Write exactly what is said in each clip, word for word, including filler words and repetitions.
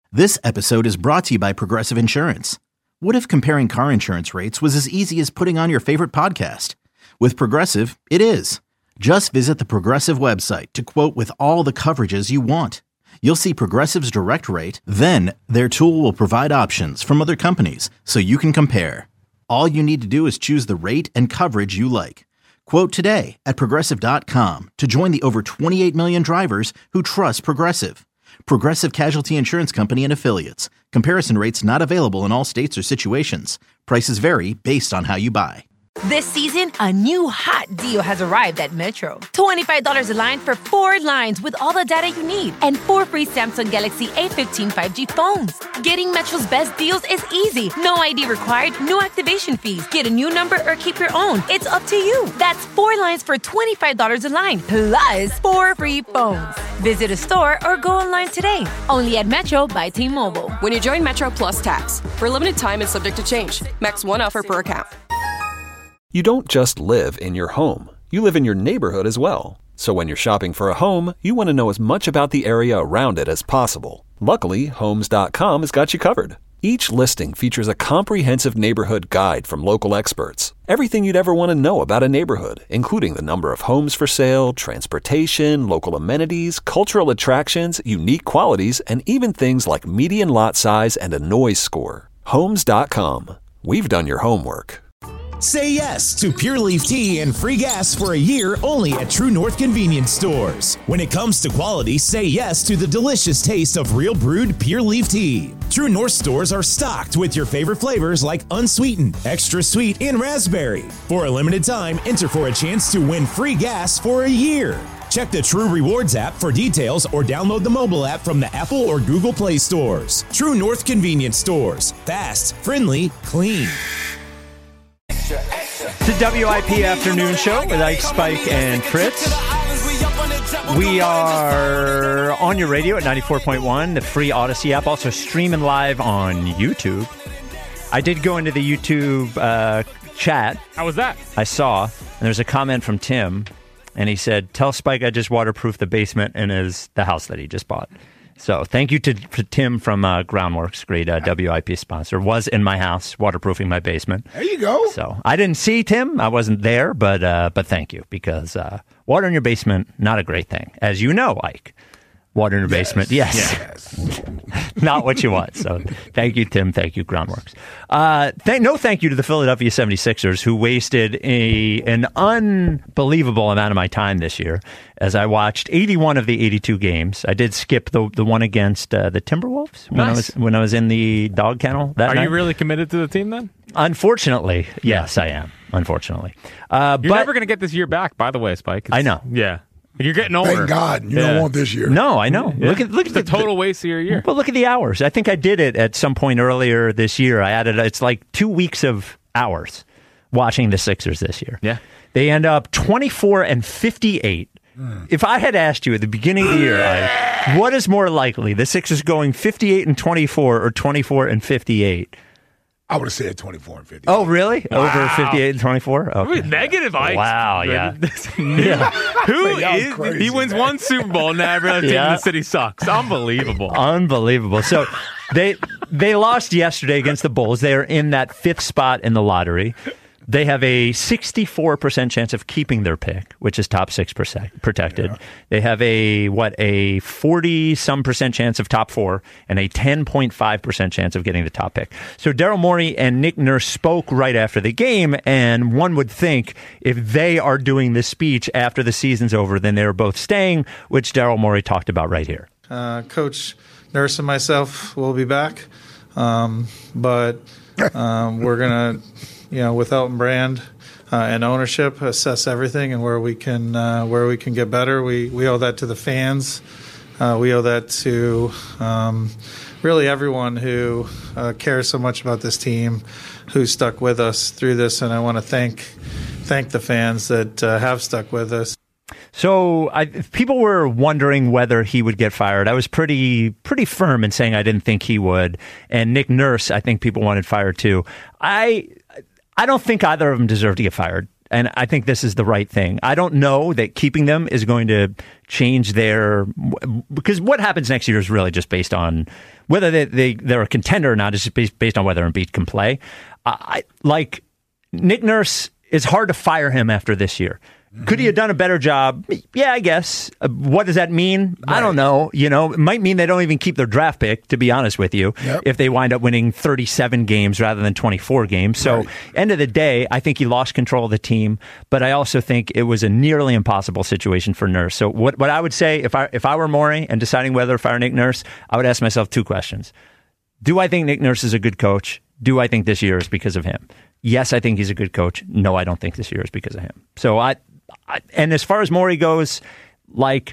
This episode is brought to you by Progressive Insurance. What if comparing car insurance rates was as easy as putting on your favorite podcast? With Progressive, it is. Just visit the Progressive website to quote with all the coverages you want. You'll see Progressive's direct rate, then their tool will provide options from other companies so you can compare. All you need to do is choose the rate and coverage you like. Quote today at Progressive dot com to join the over twenty-eight million drivers who trust Progressive. Progressive Casualty Insurance Company and Affiliates. Comparison rates not available in all states or situations. Prices vary based on how you buy. This season, a new hot deal has arrived at Metro. twenty-five dollars a line for four lines with all the data you need and four free Samsung Galaxy A fifteen five G phones. Getting Metro's best deals is easy. No I D required, no activation fees. Get a new number or keep your own. It's up to you. That's four lines for twenty-five dollars a line, plus four free phones. Visit a store or go online today. Only at Metro by T-Mobile. When you join Metro Plus Tax, for a limited time and subject to change. Max one offer per account. You don't just live in your home. You live in your neighborhood as well. So when you're shopping for a home, you want to know as much about the area around it as possible. Luckily, Homes dot com has got you covered. Each listing features a comprehensive neighborhood guide from local experts. Everything you'd ever want to know about a neighborhood, including the number of homes for sale, transportation, local amenities, cultural attractions, unique qualities, and even things like median lot size and a noise score. Homes dot com. We've done your homework. Say yes to Pure Leaf Tea and free gas for a year only at True North Convenience Stores. When it comes to quality, say yes to the delicious taste of real brewed Pure Leaf Tea. True North stores are stocked with your favorite flavors like unsweetened, extra sweet, and raspberry. For a limited time, enter for a chance to win free gas for a year. Check the True Rewards app for details or download the mobile app from the Apple or Google Play stores. True North Convenience Stores. Fast, friendly, clean. It's the W I P Afternoon Show with Ike, Spike, and Fritz. We are on your radio at ninety-four point one, the free Odyssey app, also streaming live on YouTube. I did go into the YouTube uh, chat. How was that? I saw, and there's a comment from Tim, and he said, tell Spike I just waterproofed the basement in his the house that he just bought. So thank you to, to Tim from uh, Groundworks, great uh, W I P sponsor. Was in my house, waterproofing my basement. There you go. So I didn't see Tim. I wasn't there, but uh, but thank you, because uh, water in your basement, not a great thing. As you know, Ike. Water in your yes. basement, yes. yes. Not what you want. So thank you, Tim. Thank you, Groundworks. Uh, th- no thank you to the Philadelphia seventy-sixers, who wasted a an unbelievable amount of my time this year as I watched eighty-one of the eighty-two games. I did skip the the one against uh, the Timberwolves when nice. I was when I was in the dog kennel that Are night. you really committed to the team then? Unfortunately, yes, I am. Unfortunately. Uh, You're but, never going to get this year back, by the way, Spike. It's, I know. Yeah. You're getting older. Thank God. You yeah. don't want this year. No, I know. Yeah. Look at look at it's the a total waste of your year. Well, look at the hours. I think I did it at some point earlier this year. I added it's like two weeks of hours watching the Sixers this year. Yeah. They end up twenty-four and fifty-eight. Mm. If I had asked you at the beginning of the year, like, what is more likely, the Sixers going fifty-eight and twenty-four or twenty-four and fifty-eight? I would have said twenty-four and fifty. Oh, really? Wow. Over fifty-eight and twenty-four? Okay. Negative, Ike. Wow, yeah. yeah. Who Man, is? crazy, he wins man. one Super Bowl, now every other team Yeah. in the city sucks. Unbelievable. Unbelievable. So they they lost yesterday against the Bulls. They are in that fifth spot in the lottery. They have a sixty-four percent chance of keeping their pick, which is top six percent protected. Yeah. They have a, what, a forty-some percent chance of top four and a ten point five percent chance of getting the top pick. So Daryl Morey and Nick Nurse spoke right after the game, and one would think if they are doing this speech after the season's over, then they're both staying, which Daryl Morey talked about right here. Uh, Coach Nurse and myself will be back, um, but um, we're going to... You know, with Elton Brand uh, and ownership, assess everything and where we can uh, where we can get better. We we owe that to the fans. Uh, we owe that to um, really everyone who uh, cares so much about this team, who stuck with us through this. And I want to thank thank the fans that uh, have stuck with us. So I, people were wondering whether he would get fired. I was pretty pretty firm in saying I didn't think he would. And Nick Nurse, I think people wanted fired too. I. I don't think either of them deserve to get fired. And I think this is the right thing. I don't know that keeping them is going to change their, because what happens next year is really just based on whether they, they, they're a contender or not. It's just based, based on whether Embiid can play. I, like Nick Nurse, it's hard to fire him after this year. Could he have done a better job? Yeah, I guess. Uh, what does that mean? Right. I don't know. You know, it might mean they don't even keep their draft pick, to be honest with you, yep. if they wind up winning thirty-seven games rather than twenty-four games. So, right. end of the day, I think he lost control of the team, but I also think it was a nearly impossible situation for Nurse. So, what, what I would say, if I if I were Morey and deciding whether to fire Nick Nurse, I would ask myself two questions. Do I think Nick Nurse is a good coach? Do I think this year is because of him? Yes, I think he's a good coach. No, I don't think this year is because of him. So, I... And as far as Morey goes, like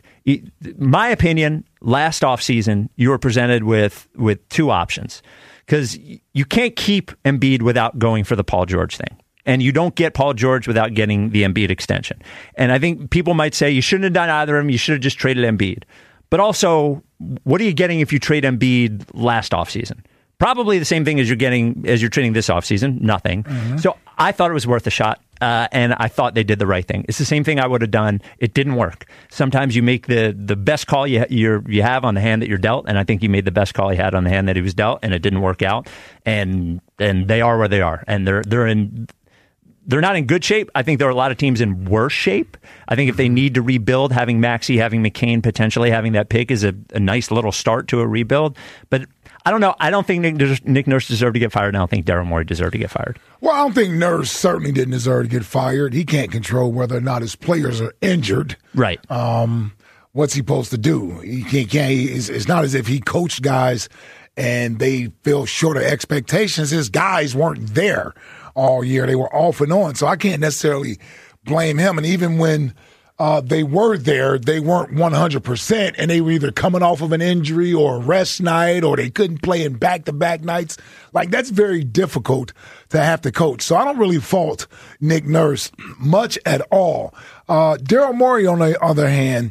my opinion, last offseason, you were presented with, with two options because you can't keep Embiid without going for the Paul George thing. And you don't get Paul George without getting the Embiid extension. And I think people might say you shouldn't have done either of them. You should have just traded Embiid. But also, what are you getting if you trade Embiid last offseason? Probably the same thing as you're getting as you're trading this offseason, nothing. Mm-hmm. So I thought it was worth a shot, uh, and I thought they did the right thing. It's the same thing I would have done. It didn't work. Sometimes you make the, the best call you you're, you have on the hand that you're dealt, and I think he made the best call he had on the hand that he was dealt, and it didn't work out. And and they are where they are, and they're they're in. They're not in good shape. I think there are a lot of teams in worse shape. I think if they need to rebuild, having Maxey, having McCain, potentially having that pick is a, a nice little start to a rebuild. But I don't know. I don't think Nick, Nick Nurse deserved to get fired. I don't think Daryl Morey deserved to get fired. Well, I don't think Nurse certainly didn't deserve to get fired. He can't control whether or not his players are injured. Right. Um, what's he supposed to do? He can't. can't he, it's, it's not as if he coached guys and they fell short of expectations. His guys weren't there all year. They were off and on. So I can't necessarily blame him. And even when uh, they were there, they weren't one hundred percent, and they were either coming off of an injury or a rest night, or they couldn't play in back-to-back nights. Like, that's very difficult to have to coach. So I don't really fault Nick Nurse much at all. Uh, Daryl Morey, on the other hand,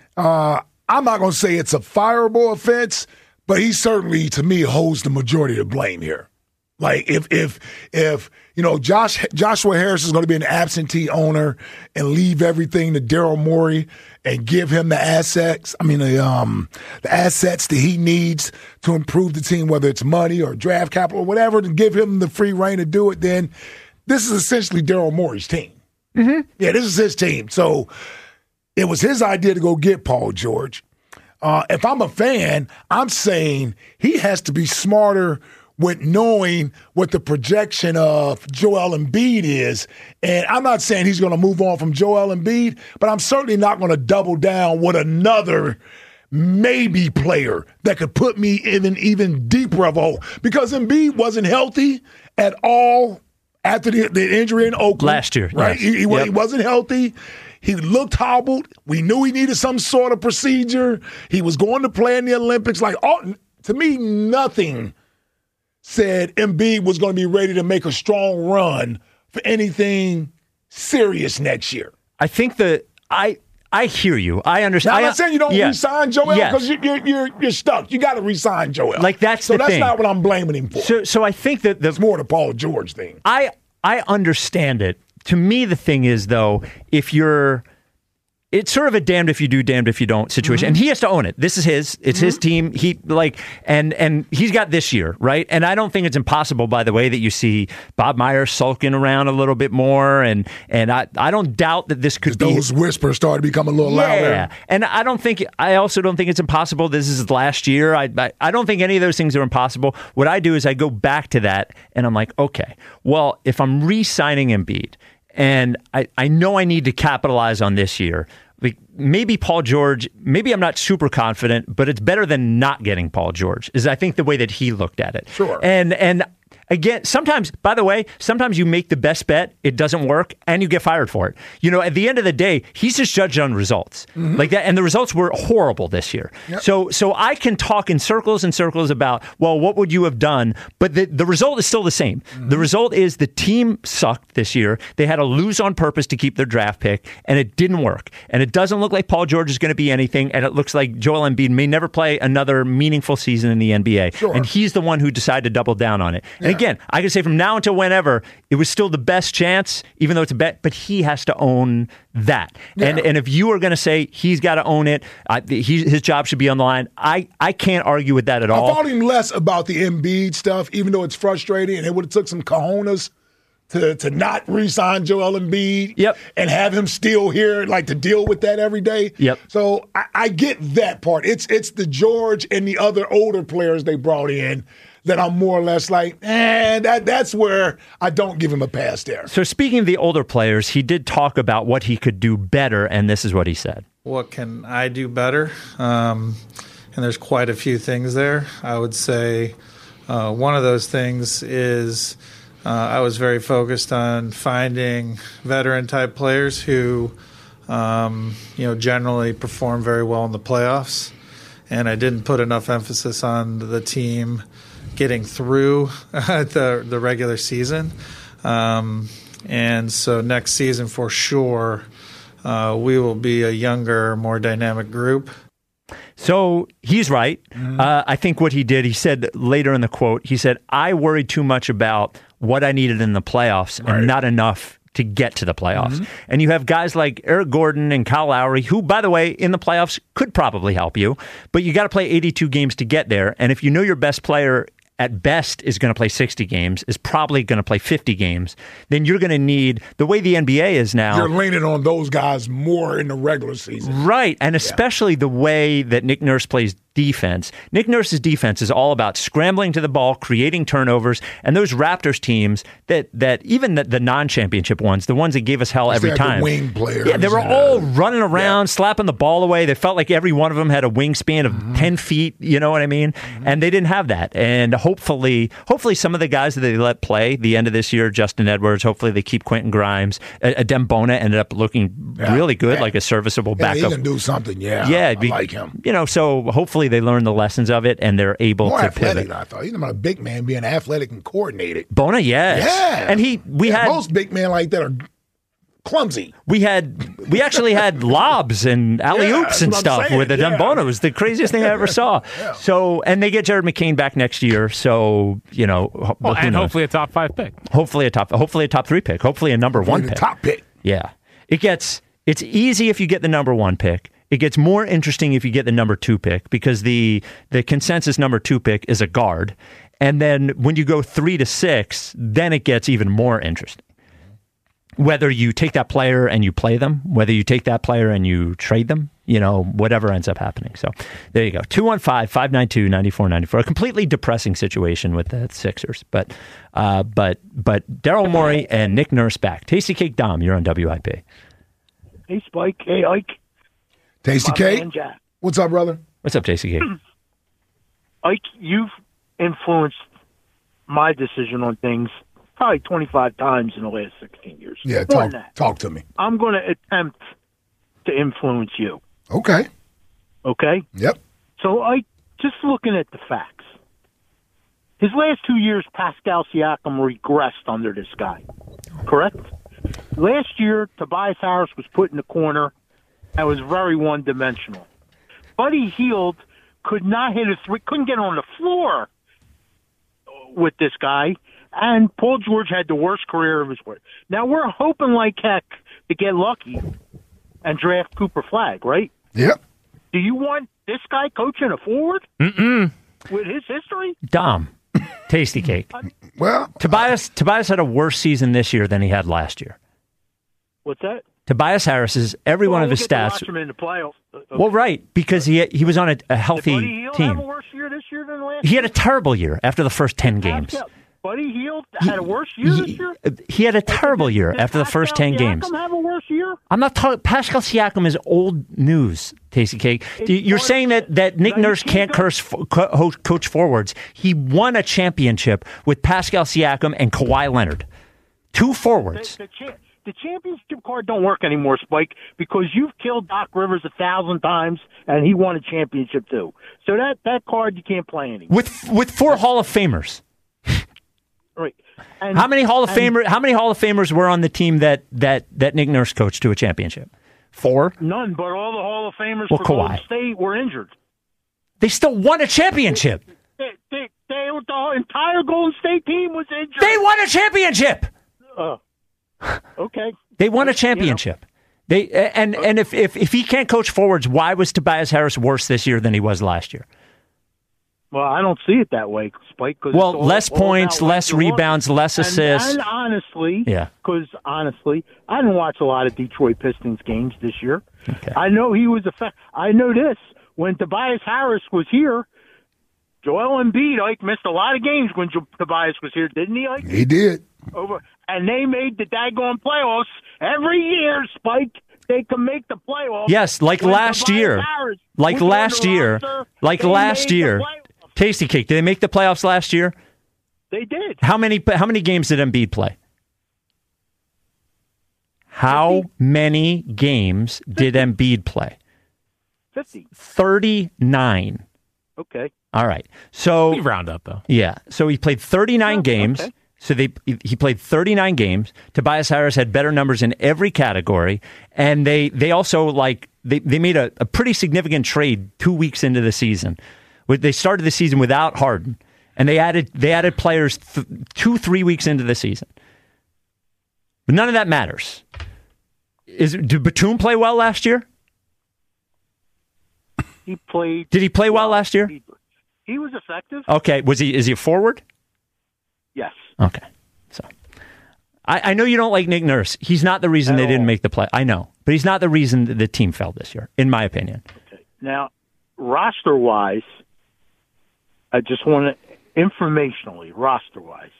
uh, I'm not going to say it's a fireable offense, but he certainly, to me, holds the majority of the blame here. Like, if, if, if, you know, Josh, Joshua Harris is going to be an absentee owner and leave everything to Daryl Morey and give him the assets, I mean, the, um, the assets that he needs to improve the team, whether it's money or draft capital or whatever, to give him the free reign to do it, then this is essentially Daryl Morey's team. Mm-hmm. Yeah, this is his team. So it was his idea to go get Paul George. Uh, if I'm a fan, I'm saying he has to be smarter with knowing what the projection of Joel Embiid is. And I'm not saying he's going to move on from Joel Embiid, but I'm certainly not going to double down with another maybe player that could put me in an even deeper of a hole. Because Embiid wasn't healthy at all after the, the injury in Oakland. Last year. Right? Yes. He, he, yep. he wasn't healthy. He looked hobbled. We knew he needed some sort of procedure. He was going to play in the Olympics. Like, all, to me, nothing said Embiid was going to be ready to make a strong run for anything serious next year. I think that I I hear you. I understand. Now, I'm I, not saying you don't yeah. re-sign Joel because yes. you're, you're you're stuck. You got to re-sign Joel. Like that's so the that's thing. not what I'm blaming him for. So so I think that the, it's more the Paul George thing. I I understand it. To me, the thing is though, if you're it's sort of a damned if you do, damned if you don't situation. Mm-hmm. And he has to own it. This is his. It's mm-hmm. his team. He like and and he's got this year, right? And I don't think it's impossible, by the way, that you see Bob Myers sulking around a little bit more. And and I, I don't doubt that this could be those whispers started to become a little yeah. louder. Yeah. And I don't think I also don't think it's impossible. This is last year. I, I I don't think any of those things are impossible. What I do is I go back to that and I'm like, okay, well, if I'm re-signing Embiid and I, I know I need to capitalize on this year. Like maybe Paul George, maybe I'm not super confident, but it's better than not getting Paul George, is I think the way that he looked at it. Sure. And and again, sometimes, by the way, sometimes you make the best bet, it doesn't work, and you get fired for it. You know, at the end of the day, he's just judged on results. Mm-hmm. Like that, and the results were horrible this year. Yep. So so I can talk in circles and circles about, well, what would you have done? But the, the result is still the same. Mm-hmm. The result is the team sucked this year. They had to lose on purpose to keep their draft pick, and it didn't work. And it doesn't look like Paul George is going to be anything, and it looks like Joel Embiid may never play another meaningful season in the N B A. Sure. And he's the one who decided to double down on it. And yeah. again, I can say from now until whenever, it was still the best chance, even though it's a bet, but he has to own that. Yeah. And and if you are going to say he's got to own it, I, he, his job should be on the line, I, I can't argue with that at all. I fought him less about the Embiid stuff, even though it's frustrating, and it would have took some cojones to to not re-sign Joel Embiid yep. and have him still here, like to deal with that every day. Yep. So I, I get that part. It's it's the George and the other older players they brought in that I'm more or less like, eh, that that's where I don't give him a pass there. So speaking of the older players, he did talk about what he could do better, and this is what he said. What can I do better? Um, and there's quite a few things there. I would say uh, one of those things is uh, I was very focused on finding veteran-type players who, um, you know, generally perform very well in the playoffs. And I didn't put enough emphasis on the team getting through the the regular season. Um, and so next season, for sure, uh, we will be a younger, more dynamic group. So he's right. Mm-hmm. Uh, I think what he did, he said later in the quote, he said, I worried too much about what I needed in the playoffs right. and not enough to get to the playoffs. Mm-hmm. And you have guys like Eric Gordon and Kyle Lowry, who, by the way, in the playoffs could probably help you, but you got to play eighty-two games to get there. And if you know your best player at best is going to play sixty games, is probably going to play fifty games, then you're going to need, the way the N B A is now. You're leaning on those guys more in the regular season. Right, and especially yeah. the way that Nick Nurse plays defense. Nick Nurse's defense is all about scrambling to the ball, creating turnovers, and those Raptors teams that that even the, the non-championship ones, the ones that gave us hell every time. The wing players. Yeah, they were all running around, yeah. slapping the ball away. They felt like every one of them had a wingspan of mm-hmm. ten feet, you know what I mean? Mm-hmm. And they didn't have that. And hopefully, hopefully some of the guys that they let play the end of this year, Justin Edwards, hopefully they keep Quentin Grimes. Adem Bona ended up looking yeah. really good, yeah. like a serviceable yeah, backup. He can do something, yeah. Yeah, I be, like him. You know, so hopefully they learn the lessons of it and they're able More to athletic, pivot. I thought. He's not a big man being athletic and coordinated. Bona, yes. Yeah. And he, we yeah, had most big men like that are clumsy. We had, we actually had lobs and alley-oops yeah, and stuff saying. with the yeah. Bona. It was the craziest thing I ever saw. yeah. So, and they get Jared McCain back next year. So, you know, well, and knows? hopefully a top five pick. Hopefully a top, hopefully a top three pick. Hopefully a number one the pick. Top pick. Yeah. It gets, it's easy if you get the number one pick. It gets more interesting if you get the number two pick because the the consensus number two pick is a guard. And then when you go three to six, then it gets even more interesting. Whether you take that player and you play them, whether you take that player and you trade them, you know, whatever ends up happening. So there you go. two one five, five nine two, nine four nine four. A completely depressing situation with the Sixers. But uh, but but Daryl Morey and Nick Nurse back. Tasty Cake Dom, you're on W I P. Hey, Spike. Hey, Ike. Tasty Cake. What's up, brother? What's up, Tasty Cake? Ike, you've influenced my decision on things probably twenty-five times in the last sixteen years. Yeah, talk, talk to me. I'm going to attempt to influence you. Okay. Okay? Yep. So, Ike, just looking at the facts, his last two years, Pascal Siakam regressed under this guy. Correct? Last year, Tobias Harris was put in the corner and was very one-dimensional. Buddy Hield could not hit a three, couldn't get on the floor with this guy, and Paul George had the worst career of his life. Now, we're hoping like heck to get lucky and draft Cooper Flagg, right? Yep. Do you want this guy coaching a forward? Mm-mm. With his history? Dom. Tasty Cake. Well, Tobias Tobias had a worse season this year than he had last year. What's that? Tobias Harris is every well, one of we'll his get stats. To watch him in the playoffs. Okay. Well, right, because he he was on a, a healthy Did Buddy Hield team. have a worse year this year than last he year? had a terrible year after the first ten games. Buddy Hield had a worse year he, this year? He had a terrible year Did after the first ten Siakam games. Have a worse year? I'm not talking. Pascal Siakam is old news. Tasty Cake. It's You're saying that, that Nick Nurse can't curse co- coach forwards. He won a championship with Pascal Siakam and Kawhi Leonard, two forwards. The, the, cha- the championship card don't work anymore, Spike, because you've killed Doc Rivers a thousand times, and he won a championship too. So that, that card you can't play anymore. With with four Hall of Famers. Right. And, how many Hall of and, Famer? How many Hall of Famers were on the team that that that Nick Nurse coached to a championship? Four. None, but all the Hall of Famers well, for Kawhi. Golden State were injured. They still won a championship. They, they, they, they, entire Golden State team was injured. They won a championship. Oh, okay. They won a championship. They and and if, if if he can't coach forwards, why was Tobias Harris worse this year than he was last year? Well, I don't see it that way, Spike. Cause well, all, less all points, less rebounds, less assists. And, and honestly, yeah. Because honestly, I didn't watch a lot of Detroit Pistons games this year. Okay. I know he was a. Fa- I know this when Tobias Harris was here. Joel Embiid, like, missed a lot of games when jo- Tobias was here, didn't he? Like, he did. Over, and they made the daggone playoffs every year. Spike, they can make the playoffs. Yes, like last Tobias year, Harris like last year, roster, like last year. Tasty Cake. Did they make the playoffs last year? They did. How many? How many games did Embiid play? How many games did Embiid play? Fifty. Thirty-nine. Okay. All right. So we round up though. Yeah. So he played thirty-nine Oh, games. okay. So they he played thirty-nine games. Tobias Harris had better numbers in every category, and they they also like they they made a, a pretty significant trade two weeks into the season. They started the season without Harden, and they added they added players th- two three weeks into the season. But none of that matters. Is did Batum play well last year? He played. Did he play well last year? He, he was effective. Okay. Was he? Is he a forward? Yes. Okay. So, I, I know you don't like Nick Nurse. He's not the reason At they all. didn't make the play. I know, but he's not the reason that the team fell this year, in my opinion. Okay. Now, roster wise, I just want to informationally, roster wise,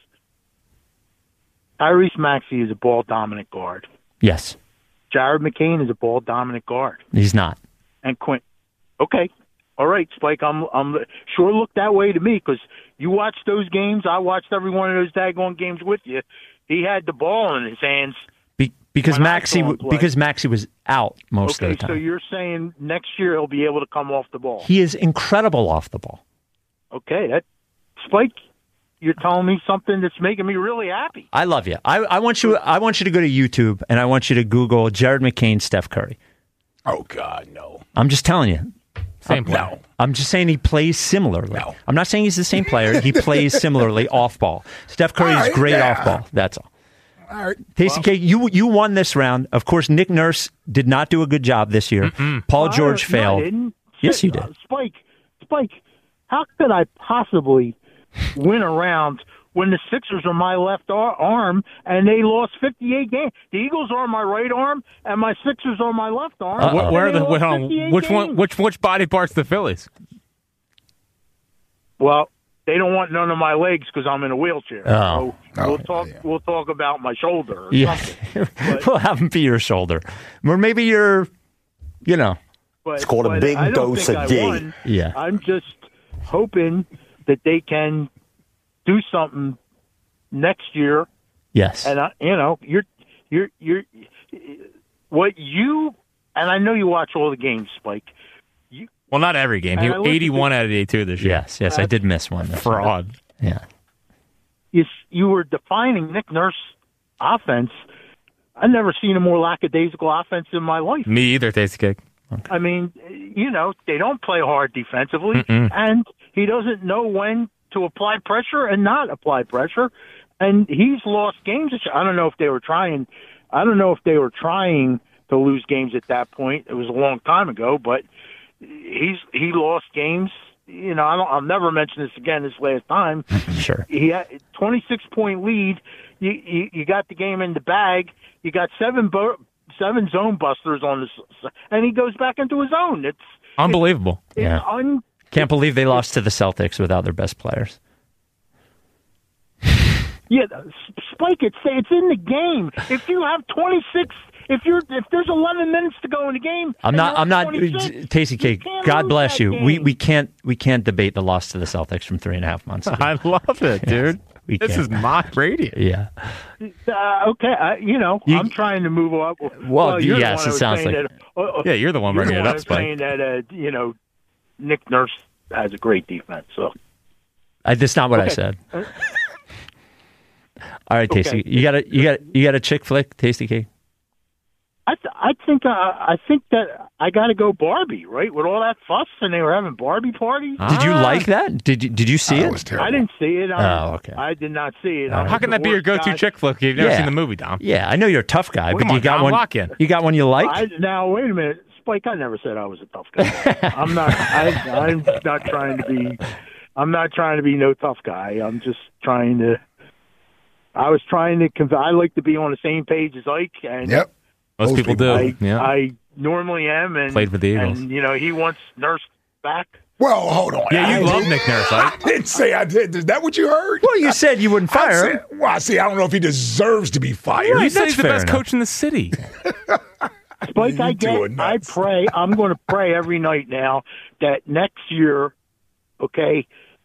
Tyrese Maxey is a ball dominant guard. Yes. Jared McCain is a ball dominant guard. He's not. And Quint. Okay. All right, Spike. I'm I'm sure looked that way to me because you watched those games. I watched every one of those daggone games with you. He had the ball in his hands. Be, because when I Maxey saw him play. because Maxey was out most okay, of the so time. you're saying next year he'll be able to come off the ball. He is incredible off the ball. Okay, that Spike, you're telling me something that's making me really happy. I love you. I, I want you. I want you to go to YouTube and I want you to Google Jared McCain, Steph Curry. Oh God, no. I'm just telling you. Same I'm, player. I'm just saying he plays similarly. No. I'm not saying he's the same player. He plays similarly off ball. Steph Curry All is right, great yeah. off ball. That's all. All right. Tasty Cake, you you won this round. Of course, Nick Nurse did not do a good job this year. Mm-mm. Paul George No, I failed. didn't. Yes, you did. Uh, Spike, Spike, how could I possibly win a round when the Sixers are my left ar- arm and they lost fifty-eight games? The Eagles are my right arm and my Sixers are my left arm. Uh-oh. and Where are they the lost wait, hold on. fifty-eight which one? games. Which which body parts the Phillies? Well, they don't want none of my legs because I'm in a wheelchair. Oh. So Oh, we'll talk. yeah. We'll talk about my shoulder. Or Yeah, something. But- we'll have him be your shoulder, or maybe your, you know. But, It's called a but big I don't dose think of I D. won. Yeah. I'm just hoping that they can do something next year. Yes. And I, you know, you're you're you're what you and I know you watch all the games, Spike. You Well, not every game. He And I looked at eighty-one out of eighty-two this year. yes. Yes. I did miss one. this year. Fraud. Yeah. you you were defining Nick Nurse offense. I've never seen a more lackadaisical offense in my life. Me either, Tasty Cake. I mean, you know, they don't play hard defensively, Mm-mm. and he doesn't know when to apply pressure and not apply pressure. And he's lost games. I don't know if they were trying. I don't know if they were trying to lose games at that point. It was a long time ago, but he's he lost games. You know, I don't, I'll never mention this again. This last time, Sure. he had a twenty-six point lead. You, you you got the game in the bag. You got seven bo- seven zone busters on this, and he goes back into his own. It's Unbelievable. it's Yeah. un, Can't believe they lost to the Celtics without their best players. yeah, Spike. It's it's in the game. If you have twenty-six, if you're if there's eleven minutes to go in the game, I'm and not. you're I'm not. twenty-six, Tasty you Cake. can't God lose bless that you. We game. we can't we can't debate the loss to the Celtics from three and a half months ago. I love it, dude. we This can't. is mock radio. Yeah. Uh, okay, uh, you know, You- I'm trying to move up. Well, you're the yes, one it that was sounds saying like- that, uh, uh, Yeah, you're the one you're bringing the it one up, that was saying Spike. that uh, you know Nick Nurse has a great defense. So I, that's not what I Okay. said. All right, Tasty. Okay. You got a you got you got a chick flick, Tasty Cake. I th- I think uh, I think that I got to go Barbie, right? With all that fuss, and they were having Barbie parties. Did you like that? Did you Did you see Oh, it? it was terrible. I didn't see it. I, Oh, okay. I did not see it. All I'm right. How a can that be your divorced go-to guy. chick flick if you've never Yeah. seen the movie, Dom? Yeah, I know you're a tough guy, Well, but come you on, got Dom, one. lock in. You got one you like? I, now wait a minute, Spike. I never said I was a tough guy. I'm not. I, I'm not trying to be. I'm not trying to be no tough guy. I'm just trying to. I was trying to. Conv- I like to be on the same page as Ike, and Yep. Most Most people people- do. I, yeah. I normally am. And Played for the Eagles. And you know, he wants Nurse back. Well, hold on. yeah, I you love didn't- Nick Nurse, I right? didn't say I did. Is that what you heard? Well, you said you wouldn't I fire him. said, well, I see. I don't know if he deserves to be fired. Right. You said that's he's the fair best enough. coach in the city. Spike, I You two are get. I nuts. pray. I'm going to pray every night now that next year, okay,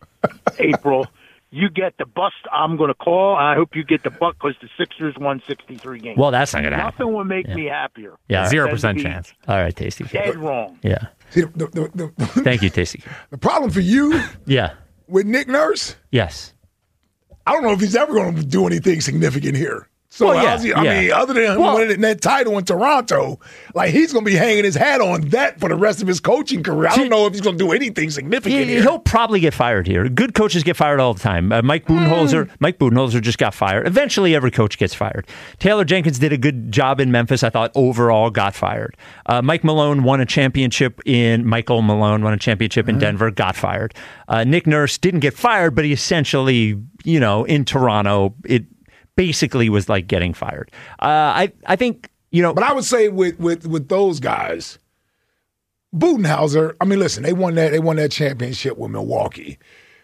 April, you get the bust. I'm going to call. And I hope you get the buck because the Sixers won sixty-three games. Well, that's not going to happen. Nothing will make me happier. Yeah. Zero Than percent to be chance. All right, Tasty. Dead wrong. Yeah. See, the, the, the, the, Thank you, Tasty. the problem for you Yeah. with Nick Nurse, Yes. I don't know if he's ever going to do anything significant here. So, Well, yeah, how's he, I yeah. mean, other than him Well- winning that title in Toronto, like he's going to be hanging his hat on that for the rest of his coaching career. I don't know if he's going to do anything significant He, here. he'll probably get fired here. Good coaches get fired all the time. Uh, Mike Budenholzer, Mike Budenholzer just got fired. Eventually, every coach gets fired. Taylor Jenkins did a good job in Memphis. I thought overall got fired. Uh, Mike Malone won a championship in Michael Malone won a championship in Denver, got fired. Uh, Nick Nurse didn't get fired, but he essentially, you know, in Toronto, it basically was like getting fired. Uh, I I think you know, But I would say with with with those guys, Budenholzer. I mean, listen, they won that they won that championship with Milwaukee.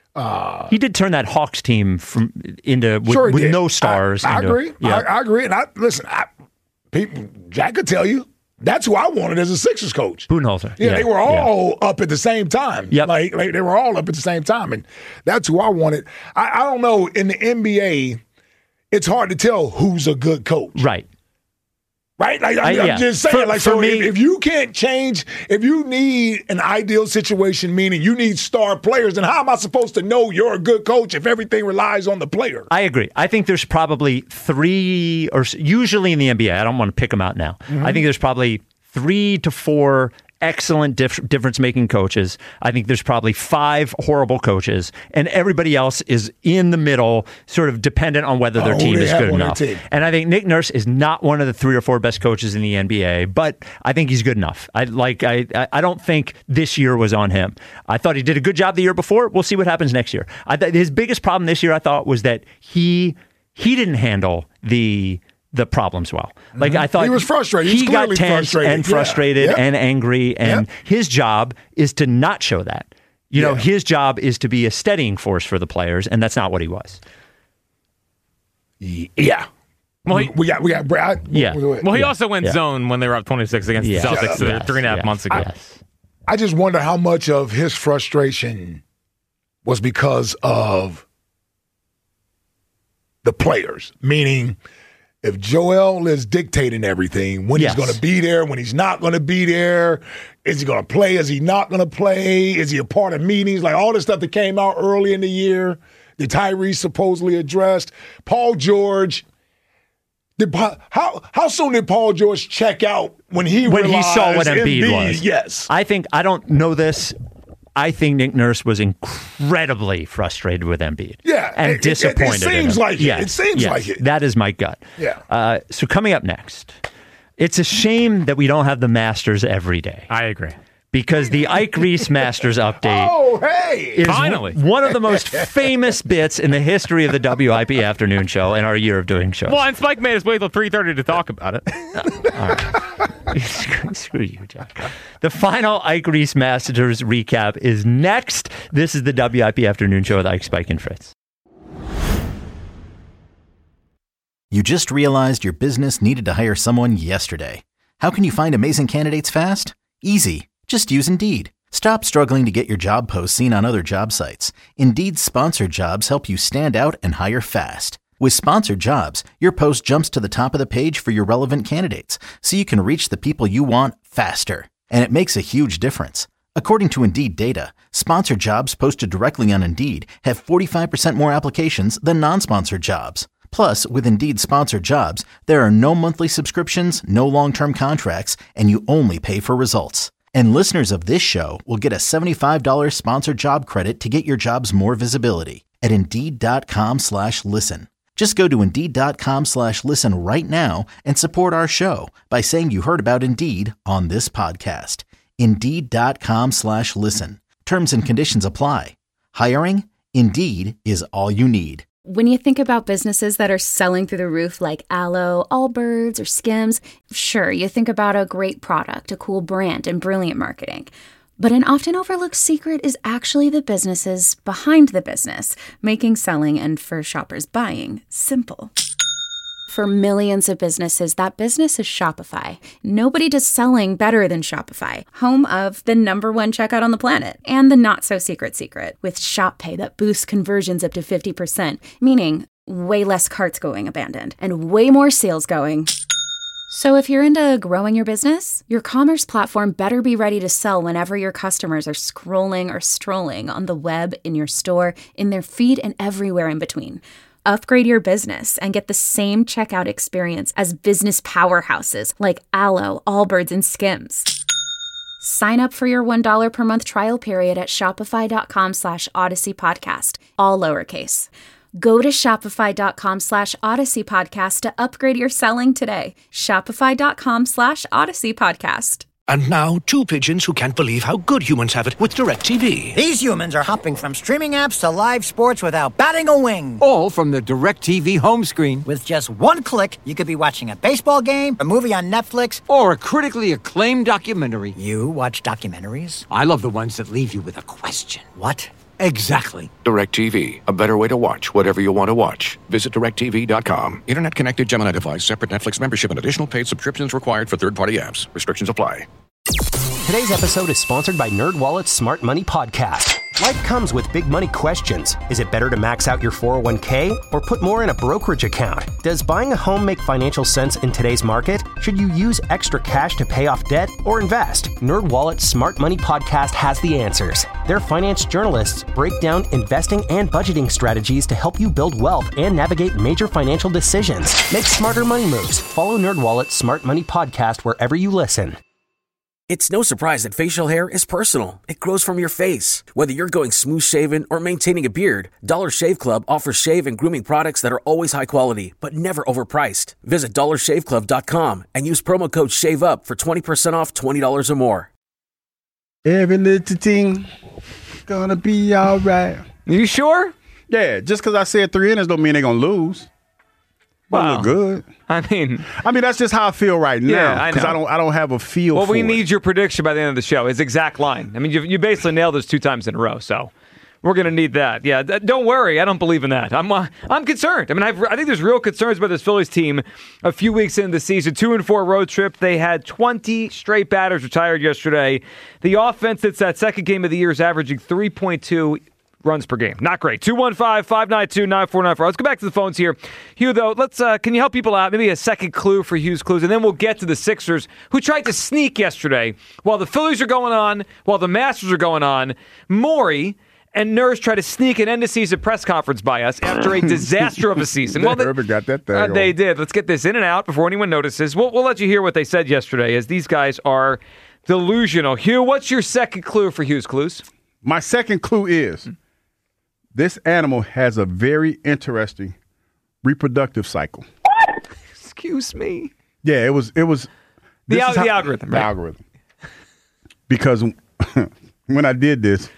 he did turn that Hawks team from into with, Sure he with did. no stars. I, I into- agree. Yeah. I, I agree. And I listen. I, people, Jack could tell you that's who I wanted as a Sixers coach. Budenholzer. Yeah, yeah, they were yeah. all up at the same time. Yep. Like, like they were all up at the same time, and that's who I wanted. I, I don't know in the N B A. It's hard to tell who's a good coach, Right. right? Like I'm, I- yeah. I'm just saying, For- like for so. me- if, if you can't change, if you need an ideal situation, meaning you need star players, then how am I supposed to know you're a good coach if everything relies on the player? I agree. I think there's probably three, or s- usually in the N B A, I don't want to pick them out now. Mm-hmm. I think there's probably three to four excellent dif- difference-making coaches. I think there's probably five horrible coaches, and everybody else is in the middle, sort of dependent on whether their Oh, team they is have good on their enough. team. And I think Nick Nurse is not one of the three or four best coaches in the N B A, but I think he's good enough. I like. I I I don't think this year was on him. I thought he did a good job the year before. We'll see what happens next year. I th- his biggest problem this year, I thought, was that he he didn't handle the the problems well. Like I thought He was frustrated. He He's got clearly tense frustrated. and Yeah. frustrated Yep. and angry, and Yep. his job is to not show that. You know, Yeah. his job is to be a steadying force for the players, and that's not what he was. Yeah. Well, he, We got we got Brad. Yeah. Go ahead. well, he Yeah. also went Yeah. zone when they were up twenty-six against Yeah. the Celtics uh, Yes. three and a half Yes. months ago. Yes. I just wonder how much of his frustration was because of the players. Meaning, if Joel is dictating everything, when Yes. he's going to be there, when he's not going to be there, is he going to play? Is he not going to play? Is he a part of meetings? Like all this stuff that came out early in the year that Tyrese supposedly addressed. Paul George. Did, Pa- how how soon did Paul George check out when he When he realized saw what Embiid was. Yes. I think, I don't know this. I think Nick Nurse was incredibly frustrated with Embiid. Yeah, And it- it- it disappointed. in seems him. like it. Yes, It seems yes, like it. That is my gut. Yeah. Uh, so coming up next, it's a shame that we don't have the Masters every day. I agree. Because the Ike Reese Masters update Oh, hey. is Finally. w- one of the most famous bits in the history of the W I P Afternoon Show and our year of doing shows. Well, and Spike made us wait till three thirty to talk about it. screw, screw you, Jack. The final Ike Reese Masters recap is next. This is the W I P Afternoon Show with Ike, Spike, and Fritz. You just realized your business needed to hire someone yesterday. How can you find amazing candidates fast? Easy. Just use Indeed. Stop struggling to get your job posts seen on other job sites. Indeed's sponsored jobs help you stand out and hire fast. With sponsored jobs, your post jumps to the top of the page for your relevant candidates, so you can reach the people you want faster. And it makes a huge difference. According to Indeed data, sponsored jobs posted directly on Indeed have forty-five percent more applications than non-sponsored jobs. Plus, with Indeed sponsored jobs, there are no monthly subscriptions, no long-term contracts, and you only pay for results. And listeners of this show will get a seventy-five dollars sponsored job credit to get your jobs more visibility at Indeed.com slash listen. Just go to Indeed.com slash listen right now and support our show by saying you heard about Indeed on this podcast. Indeed.com slash listen. Terms and conditions apply. Hiring? Indeed is all you need. When you think about businesses that are selling through the roof like Aloe, Allbirds, or Skims, sure, you think about a great product, a cool brand, and brilliant marketing. But an often overlooked secret is actually the businesses behind the business, making selling and for shoppers buying simple. For millions of businesses, that business is Shopify. Nobody does selling better than Shopify, home of the number one checkout on the planet and the not-so-secret secret with Shop Pay that boosts conversions up to fifty percent, meaning way less carts going abandoned and way more sales going. So if you're into growing your business, your commerce platform better be ready to sell whenever your customers are scrolling or strolling on the web, in your store, in their feed, and everywhere in between. Upgrade your business and get the same checkout experience as business powerhouses like Aloe, Allbirds, and Skims. Sign up for your one dollar per month trial period at shopify.com slash Odyssey Podcast, all lowercase. Go to shopify.com slash Odyssey Podcast to upgrade your selling today. Shopify.com slash Odyssey Podcast. And now, two pigeons who can't believe how good humans have it with DirecTV. These humans are hopping from streaming apps to live sports without batting a wing. All from the DirecTV home screen. With just one click, you could be watching a baseball game, a movie on Netflix, or a critically acclaimed documentary. You watch documentaries? I love the ones that leave you with a question. What? Exactly. DirecTV, a better way to watch whatever you want to watch. Visit direct T V dot com. Internet connected Gemini device, separate Netflix membership, and additional paid subscriptions required for third-party apps. Restrictions apply. Today's episode is sponsored by NerdWallet's Smart Money Podcast. Life comes with big money questions. Is it better to max out your four oh one k or put more in a brokerage account? Does buying a home make financial sense in today's market? Should you use extra cash to pay off debt or invest? NerdWallet's Smart Money Podcast has the answers. Their finance journalists break down investing and budgeting strategies to help you build wealth and navigate major financial decisions. Make smarter money moves. Follow NerdWallet's Smart Money Podcast wherever you listen. It's no surprise that facial hair is personal. It grows from your face. Whether you're going smooth shaven or maintaining a beard, Dollar Shave Club offers shave and grooming products that are always high quality, but never overpriced. Visit dollar shave club dot com and use promo code SHAVEUP for twenty percent off twenty dollars or more. Every little thing gonna be all right. You sure? Yeah, just because I said three innings don't mean they're going to lose. Well, look good. I mean, I mean that's just how I feel right now. Yeah, I because know. I don't, I don't have a feel. Well, for we it. need your prediction by the end of the show. His exact line. I mean, you, you basically nailed this two times in a row. So we're going to need that. Yeah, th- don't worry. I don't believe in that. I'm, uh, I'm concerned. I mean, I've, I think there's real concerns about this Phillies team. A few weeks into the season, two and four road trip. They had twenty straight batters retired yesterday. The offense that's that second game of the year is averaging three point two runs per game. Not great. two one five, five nine two, nine four nine four. Let's go back to the phones here. Hugh, though, let's uh, can you help people out? Maybe a second clue for Hugh's Clues, and then we'll get to the Sixers, who tried to sneak yesterday. While the Phillies are going on, while the Masters are going on, Maury and Nurse try to sneak an end-of-season press conference by us after a disaster of a season. Well, they, got that thing uh, they did. Let's get this in and out before anyone notices. We'll, we'll let you hear what they said yesterday, as these guys are delusional. Hugh, what's your second clue for Hugh's Clues? My second clue is this animal has a very interesting reproductive cycle. What? Excuse me. Yeah, it was. It was the, al- the how, algorithm. The right? algorithm. Because when I did this,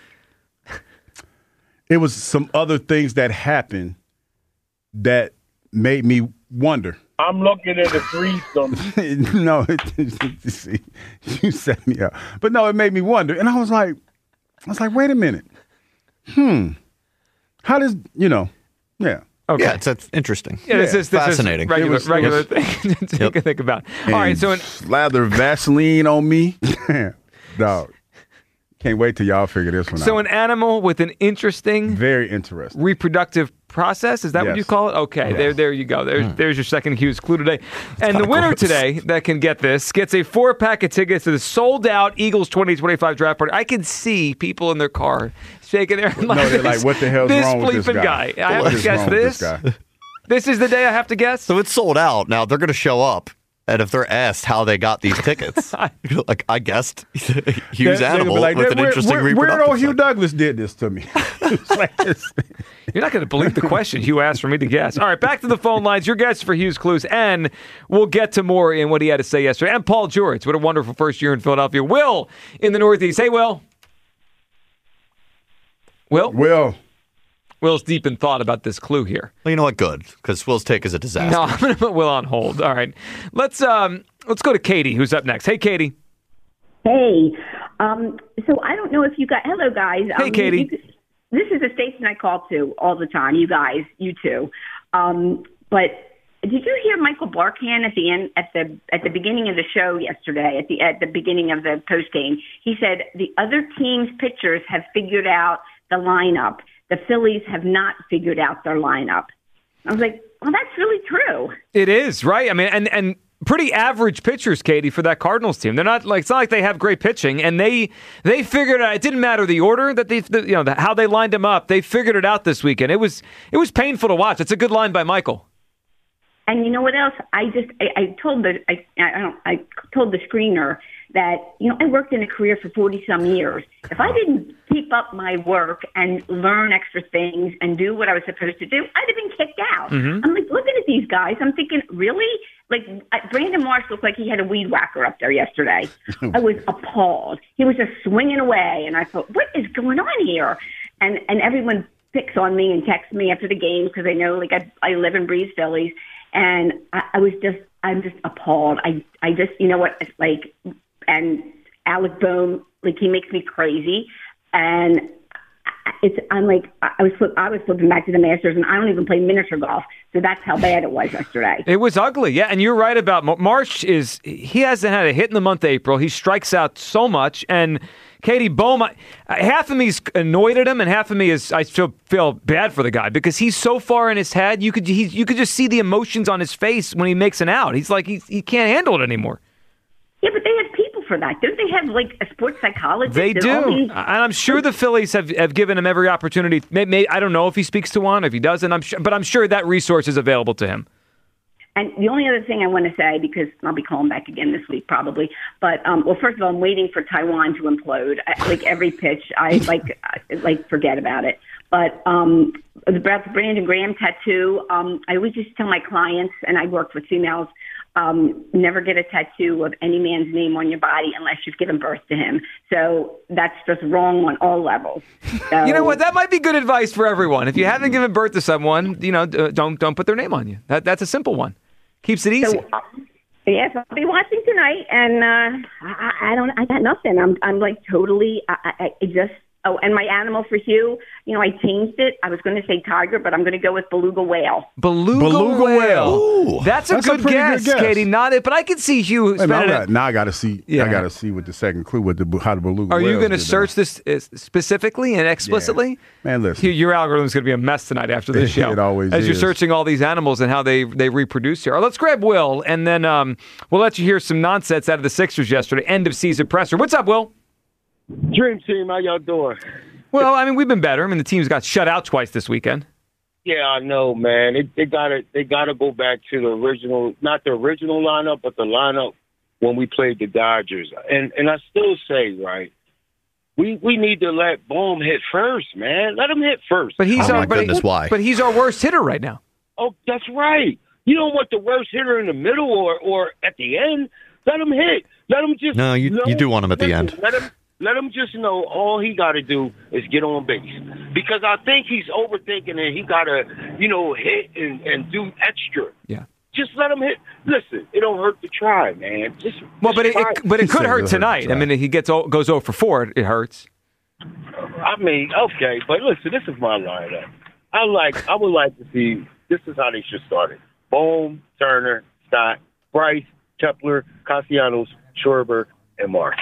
it was some other things that happened that made me wonder. I'm looking at a threesome. No, see, you set me up. But no, it made me wonder, and I was like, I was like, wait a minute. Hmm. How does, you know, yeah. Okay. Yeah, it's, it's interesting. Yeah, this is this fascinating. Is regular, was, regular was, thing to take a think about. All right, so in, slather Vaseline on me, dog. Can't wait till y'all figure this one so out. So an animal with an interesting, very interesting reproductive process. Is that yes. what you call it? Okay, yes. there, there you go. There's, mm. there's your second Hughes clue today. It's and the winner gross. today that can get this gets a four pack of tickets to the sold out Eagles twenty twenty-five draft party. I can see people in their car shaking their head. No, they're like, what the hell's this wrong with this guy? guy. I have to guess this. this This is the day I have to guess? So it's sold out. Now they're going to show up. And if they're asked how they got these tickets, like I guessed, Hugh's They're- animal they're gonna be like, with an "Weird- interesting weird- reproductive Weirdo Hugh Douglas did this to me. It's like this. You're not going to believe the question Hugh asked for me to guess. All right, back to the phone lines. Your guess for Hugh's clues, and we'll get to more in what he had to say yesterday. And Paul George, what a wonderful first year in Philadelphia. Will in the Northeast. Hey, Will. Will? Will. Will's deep in thought about this clue here. Well, you know what? Good, because Will's take is a disaster. No, I'm going to put Will on hold. All right. Let's um let's go to Katie, who's up next. Hey, Katie. Hey, um, so I don't know if you got. Hello, guys. Hey, um, Katie. You, this is a station I call to all the time. You guys, you too. Um, but did you hear Michael Barkan at the end, at the at the beginning of the show yesterday? At the at the beginning of the post game, he said the other team's pitchers have figured out the lineup. The Phillies have not figured out their lineup. I was like, well, that's really true. It is, right? I mean, and and pretty average pitchers, Katie, for that Cardinals team. They're not like it's not like they have great pitching, and they they figured out. It didn't matter the order that they, the, you know, the, how they lined them up. They figured it out this weekend. It was it was painful to watch. It's a good line by Michael. And you know what else? I just I, I told the I I, don't, I told the screener that, you know, I worked in a career for forty some years. If I didn't keep up my work and learn extra things and do what I was supposed to do, I'd have been kicked out. Mhm. I'm like looking at these guys. I'm thinking, really? Like uh, Brandon Marsh looked like he had a weed whacker up there yesterday. I was appalled. He was just swinging away, and I thought, what is going on here? And and everyone picks on me and texts me after the game because they know like I I live and breathe Phillies, and I, I was just I'm just appalled. I I just you know what it's like. And Alec Bohm, like he makes me crazy, and it's I'm like I was flip, I was flipping back to the Masters, and I don't even play miniature golf, so that's how bad it was yesterday. It was ugly, yeah. And you're right about Mar- Marsh. Is he hasn't had a hit in the month of April. He strikes out so much, and Katie Bohm, I- half of me is annoyed at him, and half of me is I feel feel bad for the guy because he's so far in his head. You could he's, you could just see the emotions on his face when he makes an out. He's like he he can't handle it anymore. Yeah, but they have people for that. Don't they have like a sports psychologist? They and do, all these- and I'm sure the Phillies have, have given him every opportunity. May, may, I don't know if he speaks to one, if he doesn't. I'm sure, but I'm sure that resource is available to him. And the only other thing I want to say, because I'll be calling back again this week probably, but um, well, first of all, I'm waiting for Taiwan to implode. I, like every pitch, I like I, like forget about it. But um, about the Brandon Graham tattoo, um, I always just tell my clients, and I work with females. Um, never get a tattoo of any man's name on your body unless you've given birth to him. So that's just wrong on all levels. So, You know what? That might be good advice for everyone. If you haven't given birth to someone, you know, uh, don't don't put their name on you. That that's a simple one. Keeps it easy. So, uh, yes, I'll be watching tonight, and uh, I, I don't. I got nothing. I'm I'm like totally. I, I, I just. Oh, and my animal for Hugh, you know, I changed it. I was going to say tiger, but I'm going to go with beluga whale. Beluga, Beluga whale. whale. Ooh, that's a That's a good pretty guess, good guess. Katie. Not it, but I could see Hugh Wait a minute, spending I it. got- now I got to see. Yeah. I got to see what the second clue with the how the beluga. Are you whales going to did search this uh, specifically and explicitly? Man, listen. Hugh, your algorithm's going to be a mess tonight after this show. It always As you're is. searching all these animals and how they, they reproduce here. All right, let's grab Will, and then um, we'll let you hear some nonsense out of the Sixers yesterday. End of season presser. What's up, Will? Dream team, how y'all doing? Well, I mean, we've been better. I mean, the team's got shut out twice this weekend. Yeah, I know, man. They, they gotta they gotta go back to the original, not the original lineup, but the lineup when we played the Dodgers. And and I still say, right, we we need to let Bohm hit first, man. Let him hit first. But he's Oh, our my but he- goodness, why? But he's our worst hitter right now. Oh, that's right. You don't want the worst hitter in the middle or or at the end. Let him hit. Let him just. No, you- know- you do want him at the listen, end. Let him. Let him just know all he got to do is get on base. Because I think he's overthinking it. He got to, you know, hit and, and do extra. Yeah. Just let him hit. Listen, it don't hurt to try, man. Just Well, just but it, try. it but it could hurt tonight. I mean, he gets o- goes zero for four. It, it hurts. I mean, okay, but listen, this is my lineup. I like. I would like to see. This is how they should start it: Bohm, Turner, Stott, Bryce, Kepler, Castellanos, Schwarber, and Marsh.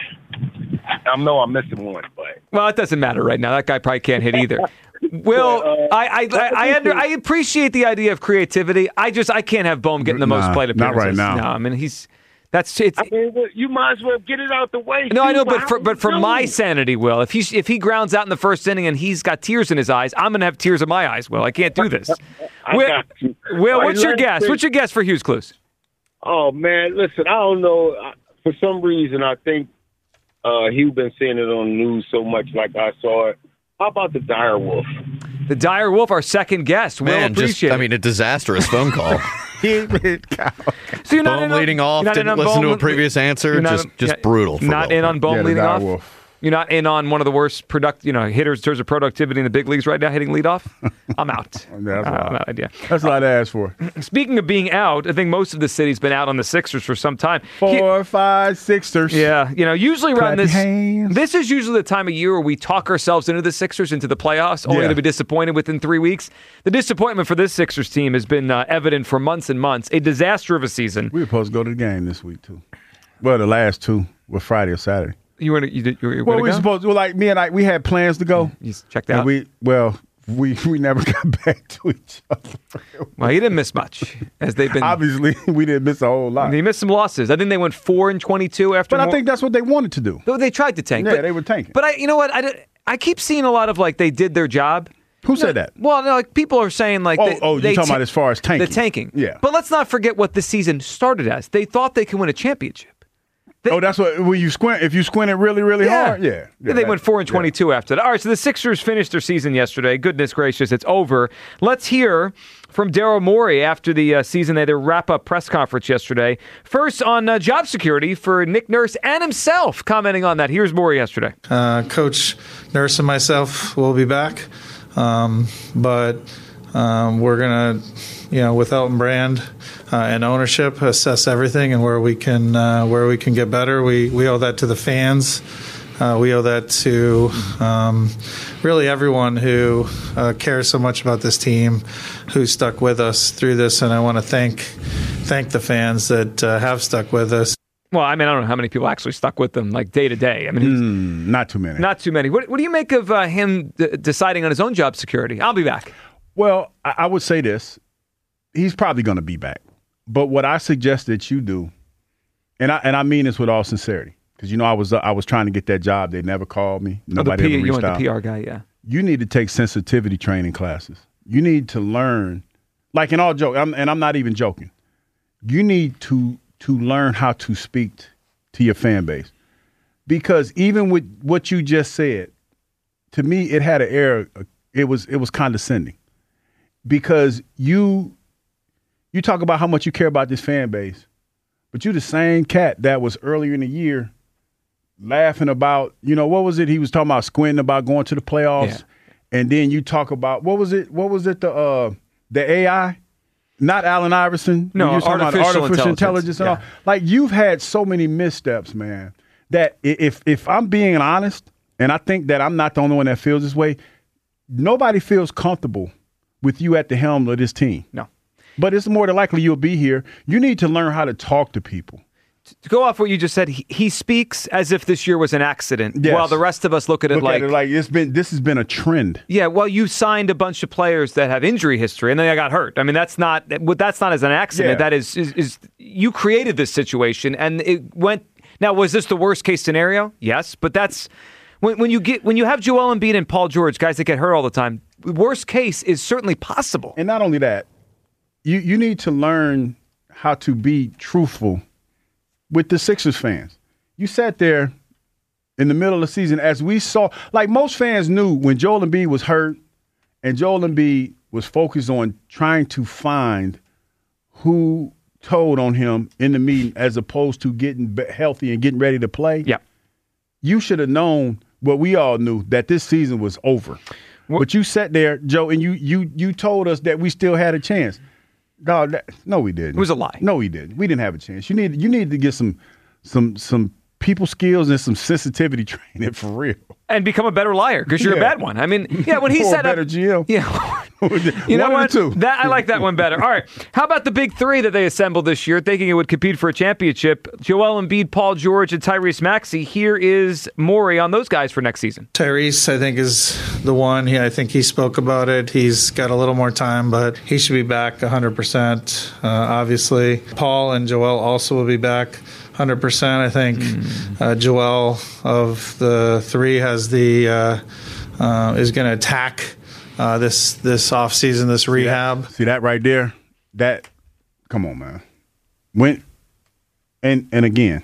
I know I'm missing one, but Well, it doesn't matter right now. That guy probably can't hit either. Will, uh, I I I, I, under, I appreciate the idea of creativity. I just I can't have Bohm getting the most Nah, plate not right appearances. now. No, I mean he's That's it's. I mean, well, you might as well get it out the way. No, I know, Dude, but how for you but for doing? my sanity, Will, if he if he grounds out in the first inning and he's got tears in his eyes, I'm gonna have tears in my eyes. Will, I can't do this. I Will, got you. Will, All right, what's your let's guess? see. What's your guess for Hughes Clues? Oh man, listen, I don't know. I- For some reason, I think uh, he's been seeing it on the news so much, like I saw it. How about the dire wolf? The dire wolf, our second guest. Will Man, just, appreciate I it. mean, a disastrous phone call. So you're not Bohm in on- leading off, you're not in didn't on listen to Bohm- a previous answer. you're not- Just just yeah, brutal for Not Will. in on Bohm Yeah, the leading dire off. wolf. You're not in on one of the worst product, you know, hitters in terms of productivity in the big leagues right now, hitting leadoff. I'm out. That's, Uh, a I'm lot. out. Yeah. That's a lot to ask for. Speaking of being out, I think most of the city's been out on the Sixers for some time. Four, five, Sixers. Yeah, you know, usually around Clap this, your hands. this is usually the time of year where we talk ourselves into the Sixers, into the playoffs, only Yeah. to be disappointed within three weeks. The disappointment for this Sixers team has been uh, evident for months and months. A disaster of a season. We were supposed to go to the game this week, too. Well, the last two were Friday or Saturday. You were you, did, you were Well, gonna we were go? supposed to, well, like me and I, we had plans to go. You checked And out. we, well, we we never got back to each other. Well, you didn't miss much, as they've been. Obviously, we didn't miss a whole lot. They missed some losses. I think they went four and twenty-two after. But I more- think that's what they wanted to do. Though they tried to tank. Yeah, but, they were tanking. But I, you know what? I, did- I keep seeing a lot of like they did their job. Who said that? Well, no, like people are saying like. Oh, they, oh, you're they talking ta- about as far as tanking. The tanking. Yeah. But let's not forget what the season started as. They thought they could win a championship. oh, that's what, when you squint, if you squint it really, really Yeah. hard? Yeah. yeah they that- went four and twenty-two after that. All right, so the Sixers finished their season yesterday. Goodness gracious, it's over. Let's hear from Daryl Morey after the uh, season. They had their wrap-up press conference yesterday. First on uh, job security for Nick Nurse and himself, commenting on that. Here's Morey yesterday. Uh, Coach Nurse and myself will be back, um, but um, we're gonna, you know, with Elton Brand uh, and ownership, assess everything and where we can uh, where we can get better. We we owe that to the fans. Uh, we owe that to um, really everyone who uh, cares so much about this team, who stuck with us through this, and I want to thank thank the fans that uh, have stuck with us. Well, I mean, I don't know how many people actually stuck with them, like day to day. I mean, he's- Mm, not too many. not too many. What, what do you make of uh, him d- deciding on his own job security? I'll be back. Well, I, I would say this. He's probably going to be back. But what I suggest that you do, and I and I mean this with all sincerity, because you know I was uh, I was trying to get that job. They never called me. Oh, the Nobody P- ever you reached went out. the P R guy, yeah. You need to take sensitivity training classes. You need to learn, like in all joke, I'm, and I'm not even joking. You need to to learn how to speak t- to your fan base, because even with what you just said, to me it had an air. It was it was condescending, because you you talk about how much you care about this fan base, but you the same cat that was earlier in the year laughing about, you know, what was it? He was talking about squinting about going to the playoffs. Yeah. And then you talk about, what was it? What was it? The uh, the A I? Not Allen Iverson. No, When you were talking about artificial artificial intelligence. intelligence. and Yeah. all. Like, you've had so many missteps, man, that i- if if I'm being honest, and I think that I'm not the only one that feels this way, nobody feels comfortable with you at the helm of this team. No. But it's more than likely you'll be here. You need to learn how to talk to people. To go off what you just said, he, he speaks as if this year was an accident, Yes. while the rest of us look at it Look like, at it like it's been. This has been a trend. yeah, well, you signed a bunch of players that have injury history, and then they got hurt. I mean, that's not that's not as an accident. Yeah. That is, is is you created this situation, and it went. Now, was this the worst case scenario? Yes, but that's when when you get when you have Joel Embiid and Paul George, guys that get hurt all the time. Worst case is certainly possible. And not only that, you you need to learn how to be truthful with the Sixers fans. You sat there in the middle of the season, as we saw, like most fans knew when Joel Embiid was hurt, and Joel Embiid was focused on trying to find who told on him in the meeting as opposed to getting be- healthy and getting ready to play. Yeah. You should have known what we all knew, that this season was over. But you sat there, Joe, and you you you told us that we still had a chance. Dog, that, no, we didn't. It was a lie. No, we didn't. We didn't have a chance. You need you need to get some some some people skills and some sensitivity training for real. And become a better liar because you're Yeah. a bad one. I mean, yeah, when he Or a said better G M. yeah, You know One what? of the two. That I like that one better. All right. How about the big three that they assembled this year, thinking it would compete for a championship? Joel Embiid, Paul George, and Tyrese Maxey. Here is Morey on those guys for next season. Tyrese, I think, is the one. He, I think he spoke about it. He's got a little more time, but he should be back one hundred percent, uh, obviously. Paul and Joel also will be back one hundred percent. I think mm. uh, Joel of the three has the uh, uh, is going to attack Uh, this this offseason, this rehab. See that, see that right there? That, come on, man. When, and and again,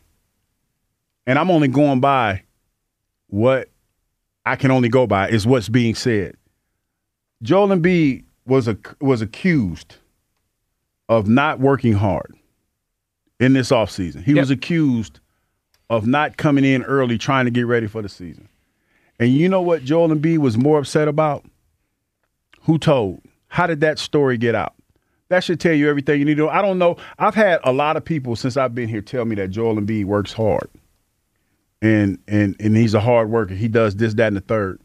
and I'm only going by what I can only go by is what's being said. Joel Embiid was a, was accused of not working hard in this offseason. He yep. was accused of not coming in early trying to get ready for the season. And you know what Joel Embiid was more upset about? Who told? How did that story get out? That should tell you everything you need to know. I don't know. I've had a lot of people since I've been here tell me that Joel Embiid works hard. And and and he's a hard worker. He does this, that, and the third.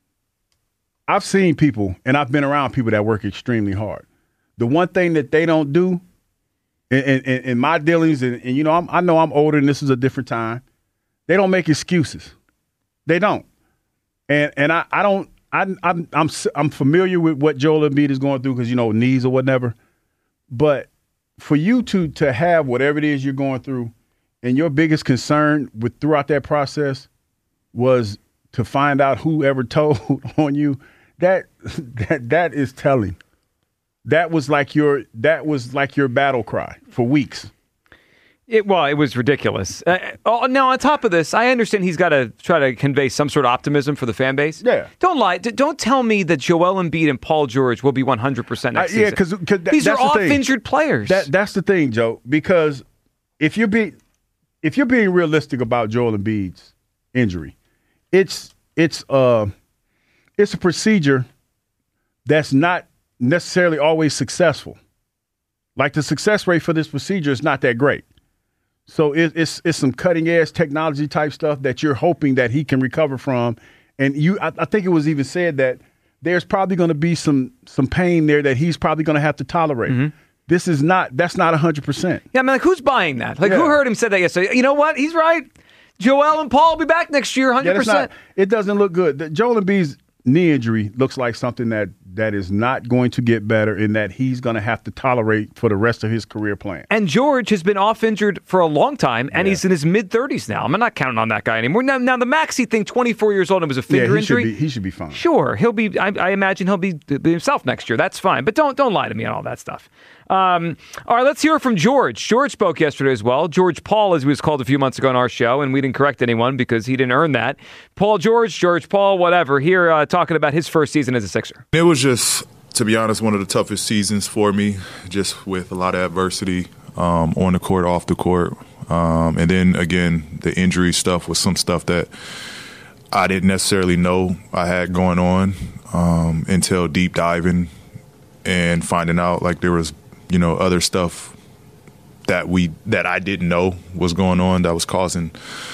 I've seen people, and I've been around people that work extremely hard. The one thing that they don't do in, in, in my dealings, and, and you know, I'm, I know I'm older and this is a different time, they don't make excuses. They don't. And and I, I don't, I, I'm I'm I'm familiar with what Joel Embiid is going through because, you know, knees or whatever. But for you to to have whatever it is you're going through, and your biggest concern with throughout that process was to find out whoever told on you, that that that is telling. That was like your that was like your battle cry for weeks. It, well, it was ridiculous. Uh, oh, now, on top of this, I understand he's got to try to convey some sort of optimism for the fan base. Yeah. Don't lie. D- don't tell me that Joel Embiid and Paul George will be one hundred percent next uh, yeah, season. because th- these are off injured players. That that's the thing, Joe. Because if you're being if you're being realistic about Joel Embiid's injury, it's it's uh it's a procedure that's not necessarily always successful. Like the success rate for this procedure is not that great. So it, it's it's some cutting edge technology type stuff that you're hoping that he can recover from. And you, I, I think it was even said that there's probably going to be some some pain there that he's probably going to have to tolerate. Mm-hmm. This is not that's not one hundred percent. Yeah, I mean, like, who's buying that? Like, yeah. who heard him say that yesterday? You know what? He's right. Joel and Paul will be back next year, one hundred percent. Yeah, not, it doesn't look good. The, Joel Embiid's knee injury looks like something that that is not going to get better and that he's going to have to tolerate for the rest of his career plan. And George has been off injured for a long time, and yeah. he's in his mid-thirties now. I'm not counting on that guy anymore. Now, now the Maxey thing, twenty-four years old, and it was a finger yeah, he injury. Should be, he should be fine. Sure, he'll be. I, I imagine he'll be, be himself next year. That's fine. But don't don't lie to me on all that stuff. Um, all right, let's hear from George. George spoke yesterday as well. George Paul, as he was called a few months ago on our show, and we didn't correct anyone because he didn't earn that. Paul George, George Paul, whatever, here uh, talking about his first season as a Sixer. It was just, to be honest, one of the toughest seasons for me, just with a lot of adversity um, on the court, off the court. Um, and then, again, the injury stuff was some stuff that I didn't necessarily know I had going on um, until deep diving and finding out like there was, you know, other stuff that we that I didn't know was going on that was causing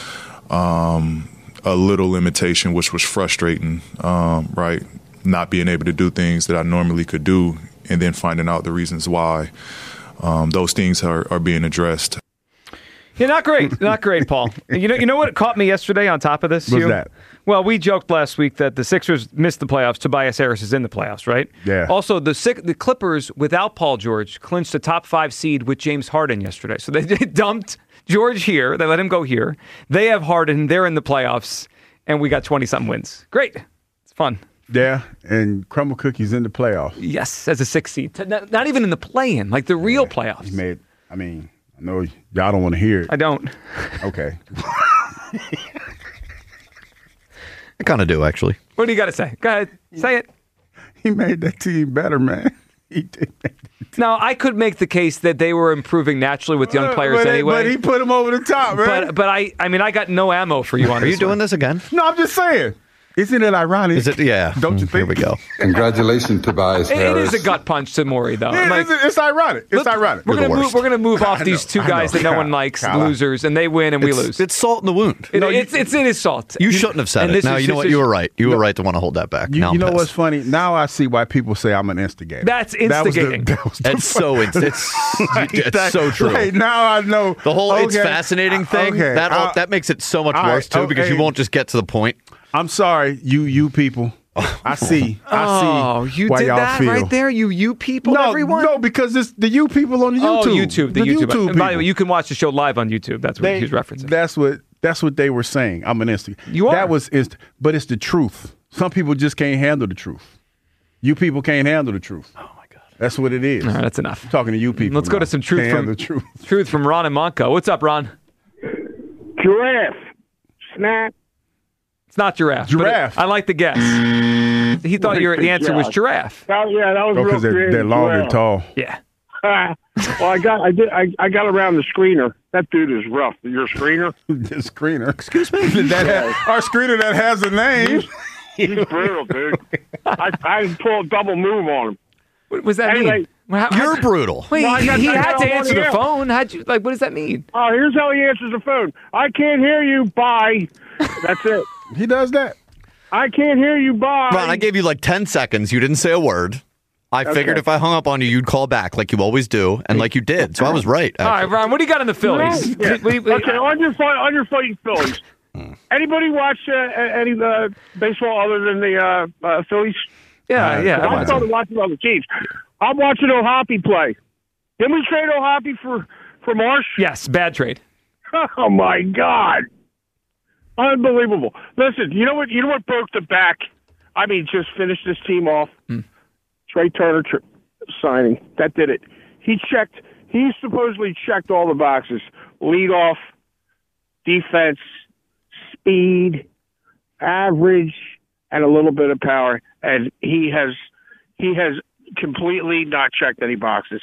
um, a little limitation, which was frustrating, um, right? Not being able to do things that I normally could do, and then finding out the reasons why um, those things are, are being addressed. Yeah, not great, not great, Paul. You know, you know what caught me yesterday. On top of this, what's Hugh? that? Well, we joked last week that the Sixers missed the playoffs. Tobias Harris is in the playoffs, right? Yeah. Also, the the Clippers without Paul George clinched a top five seed with James Harden yesterday. So they, they dumped George here. They let him go here. They have Harden. They're in the playoffs, and we got twenty something wins. Great, it's fun. Yeah, and Crumble Cookie's in the playoffs. Yes, as a six seed. Not, not even in the play-in, like the real yeah, playoffs. He made. I mean, I know y'all don't want to hear it. I don't. Okay. I kind of do, actually. What do you got to say? Go ahead. Say it. He made that team better, man. He did. Now, I could make the case that they were improving naturally with young players but, anyway. But he put them over the top, man. But, but I, I mean, I got no ammo for you on Are this you doing one. this again? No, I'm just saying. Isn't it ironic? Is it? Yeah. Don't you think? Here we go. Congratulations, Tobias It, it Harris. is a gut punch to Maury, though. Yeah, Like, it's, it's ironic. It's look, ironic. We're You're gonna the move. worst. We're gonna move off I these know, two I guys know. that no Kyle, one likes, Kyle. losers, and they win and we It's, lose. it's salt in the wound. It, No, you- it's, it's it is salt. You shouldn't have said And it. this Now is- you know this what. is- You were right. You were right to want to hold that back. You, now you know I'm what's pissed. funny? Now I see why people say I'm an instigator. That's That was the- instigating. that was the It's so it's it's, Like it's that- so true. like, now I know The whole it's okay, fascinating thing okay, that all, I- that makes it so much all right, worse too because you okay. won't just get to the point. I'm sorry, you you people. I see. I see. Oh, you why did y'all that feel. right there. You you people, No, everyone. no, because it's the you people on the Oh, YouTube. YouTube, the, the YouTube. YouTube and by the people. way, you can watch the show live on YouTube. That's what They- he was referencing. That's what that's what they were saying. I'm an instigator. You are. That was inst- but it's the truth. Some people just can't handle the truth. You people can't handle the truth. Oh my god. That's what it is. All right, that's enough. I'm talking to you people. Let's go now. to some truth Can't from handle the truth. truth from Ron and Monco. What's up, Ron? Giraffe. Snap. It's not giraffe. but Giraffe. it- I like the guess. He thought your the answer was giraffe. Oh, yeah, that was Oh, real because they're, creative they're as long well. and tall. Yeah. Well, I got I did I, I got around the screener. That dude is rough. Your screener? the screener. Excuse me. that ha- our screener that has a name. He's brutal, dude. I I pulled a double move on him. What was that Anyway, mean? Well, how- You're brutal. Wait, Well, I he, got- he I got had to him on answer the the air. phone. How'd you like? What does that mean? Oh, here's how he answers the phone. I can't hear you. Bye. That's it. He does that. I can't hear you. Bye. Ron, I gave you like ten seconds. You didn't say a word. I Okay. figured if I hung up on you, you'd call back like you always do, and like you did. So I was right. All right, actually. Ron. What do you got in the Phillies? Yeah. What do you- what do you- Okay, on your fight, on your fighting Phillies. Anybody watch uh, any uh, baseball other than the uh, uh, Phillies? Yeah, yeah. I I watch started it. watching other teams. I'm watching O'Hoppe play. Didn't we trade O'Hoppe for for Marsh? Yes, bad trade. Oh my God, unbelievable! Listen, you know what? You know what broke the back? I mean, just finished this team off. Hmm. Trey Turner tr- signing that did it. He checked. He supposedly checked all the boxes: lead off, defense, speed, average, and a little bit of power. And he has he has completely not checked any boxes.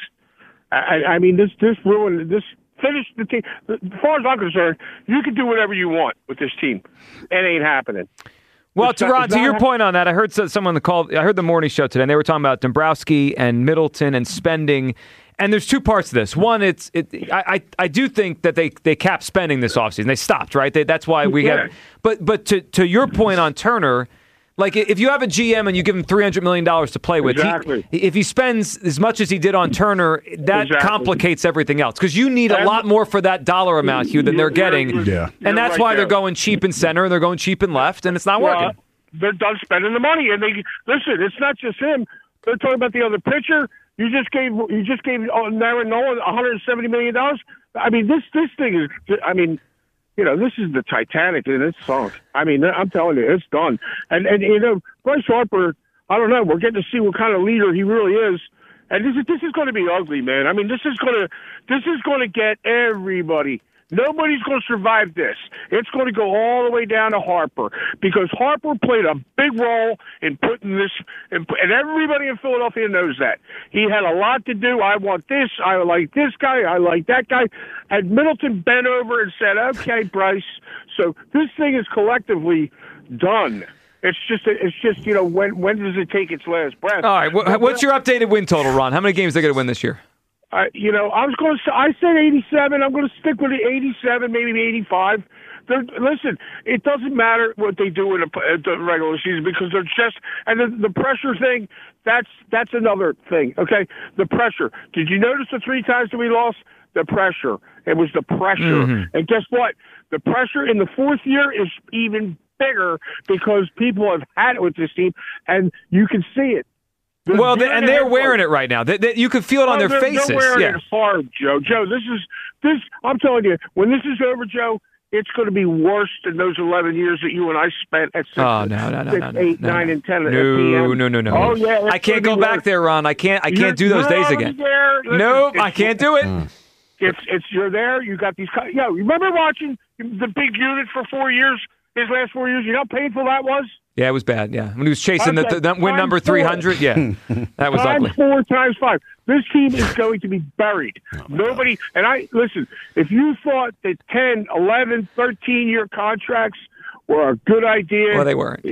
I, I mean, this this ruined this finished the team. As far as I'm concerned, you can do whatever you want with this team. It ain't happening. Well, It's to not- Ron, it's to not your hap- point on that, I heard so- someone that called. I heard the morning show today, and they were talking about Dombrowski and Middleton and spending. And there's two parts to this. One, it's it. I I, I do think that they they capped spending this offseason. They stopped, right? They, that's why we Yeah. have. But but to to your point on Turner. Like, if you have a G M and you give him three hundred million dollars to play with, Exactly. he, if he spends as much as he did on Turner, that Exactly. complicates everything else. Because you need a And- lot more for that dollar amount, Hugh, than they're You're- getting. you're- Yeah. you're And that's right why they're there. going cheap in center and they're going cheap in left, and it's not Well, working. they're done spending the money, and they listen. It's not just him. They're talking about the other pitcher. You just gave you just gave oh, Aaron Nolan one hundred seventy million dollars. I mean, this this thing is. I mean, you know, this is the Titanic and it's sunk. I mean, I'm telling you, it's done. And and you know, Bryce Harper. I don't know. We're getting to see what kind of leader he really is. And this is this is going to be ugly, man. I mean, this is going to this is going to get everybody. Nobody's going to survive this. It's going to go all the way down to Harper because Harper played a big role in putting this, and, and everybody in Philadelphia knows that. He had a lot to do. I want this. I like this guy. I like that guy. And Middleton bent over and said, okay, Bryce. So this thing is collectively done. It's just, it's just, you know, when when does it take its last breath? All right, wh- what's your updated win total, Ron? How many games are they going to win this year? Uh, you know, I was going to. I said eighty-seven. I'm going to stick with the eighty-seven, maybe eighty-five. They're, listen, it doesn't matter what they do in the, uh, the regular season because they're just and the, the pressure thing. That's that's another thing. Okay, the pressure. Did you notice the three times that we lost? The pressure. It was the pressure. Mm-hmm. And guess what? The pressure in the fourth year is even bigger because people have had it with this team, and you can see it. They're Well, they, doing and it they're everywhere. wearing it right now. They, they, you can feel it on Oh, their they're, faces. They're wearing Yeah. it hard, Joe. Joe, this is this. I'm telling you, when this is over, Joe, it's going to be worse than those eleven years that you and I spent at six, Oh no no no six no no eight, no, nine, no. and ten at No P M. no no no. Oh yeah, it's I can't gonna go be back worse. there, Ron. I can't. I You're- can't do those you're days already again. there. Listen, Nope, it's- I can't do it. It's it's you're there. You got these. co- Yo, remember watching the big unit for four years? His last four years. You know how painful that was. Yeah, it was bad. Yeah, when he was chasing the, Okay, the, that win times number four. three hundred. Yeah, that was times ugly. four times five. This team is going to be buried. Nobody, and I, listen, if you thought that ten, eleven, thirteen year contracts were a good idea. Well, they weren't.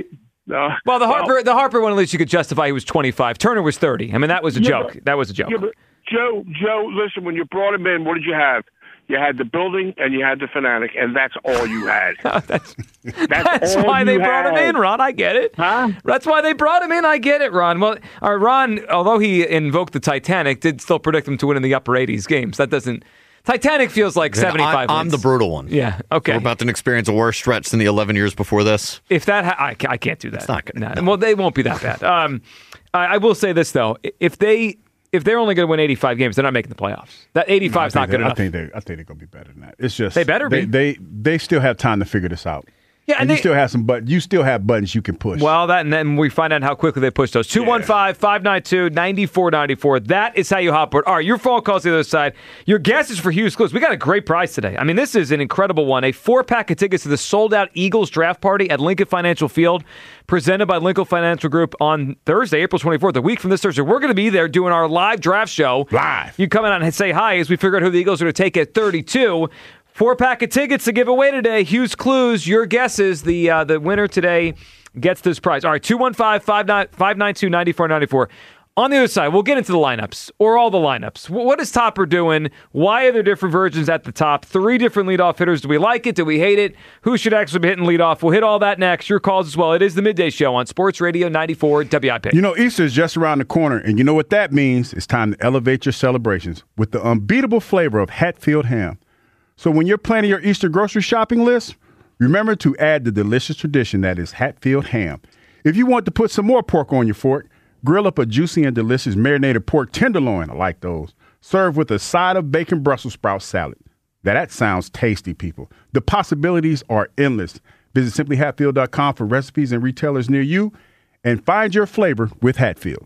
No. Well, the Harper, well, the Harper one, at least you could justify he was twenty-five. Turner was thirty. I mean, that was a yeah, joke. But, that was a joke. Yeah, but Joe, Joe, listen, when you brought him in, what did you have? You had the building and you had the fanatic, and that's all you had. that's that's, that's why they had. brought him in, Ron. I get it. Huh? That's why they brought him in. I get it, Ron. Well, all right, Ron, although he invoked the Titanic, did still predict them to win in the upper eighties games. That doesn't... Titanic feels like seventy-five I, I'm wins. the brutal one. Yeah, okay. We're about to experience a worse stretch than the eleven years before this. If that... Ha- I, I can't do that. It's not good. No. No. Well, they won't be that bad. Um, I, I will say this, though. If they... If they're only going to win eighty-five games, they're not making the playoffs. That eighty-five is no, not good they, enough. I think they, I think they're going to be better than that. It's just they better they, be. They they still have time to figure this out. Yeah, and, and you they, still have some but you still have buttons you can push. Well, that and then we find out how quickly they push those. two one five, five nine two, nine four nine four. That is how you hot board. All right, your phone calls to the other side. Your guess is for Hughes Clues. We got a great prize today. I mean, this is an incredible one. A four-pack of tickets to the sold-out Eagles draft party at Lincoln Financial Field, presented by Lincoln Financial Group on Thursday, April twenty-fourth, a week from this Thursday. We're going to be there doing our live draft show. Live. You come in and say hi as we figure out who the Eagles are going to take at thirty-two. Four-pack of tickets to give away today. Hughes Clues, your guesses. The uh, the winner today gets this prize. All right, two one five, five nine two, nine four nine four. On the other side, we'll get into the lineups, or all the lineups. What is Topper doing? Why are there different versions at the top? Three different leadoff hitters. Do we like it? Do we hate it? Who should actually be hitting leadoff? We'll hit all that next. Your calls as well. It is the Midday Show on Sports Radio ninety-four W I P. You know, Easter is just around the corner, and you know what that means? It's time to elevate your celebrations with the unbeatable flavor of Hatfield ham. So when you're planning your Easter grocery shopping list, remember to add the delicious tradition that is Hatfield ham. If you want to put some more pork on your fork, grill up a juicy and delicious marinated pork tenderloin. I like those. Serve with a side of bacon Brussels sprout salad. Now that sounds tasty, people. The possibilities are endless. Visit simply hatfield dot com for recipes and retailers near you, and find your flavor with Hatfield.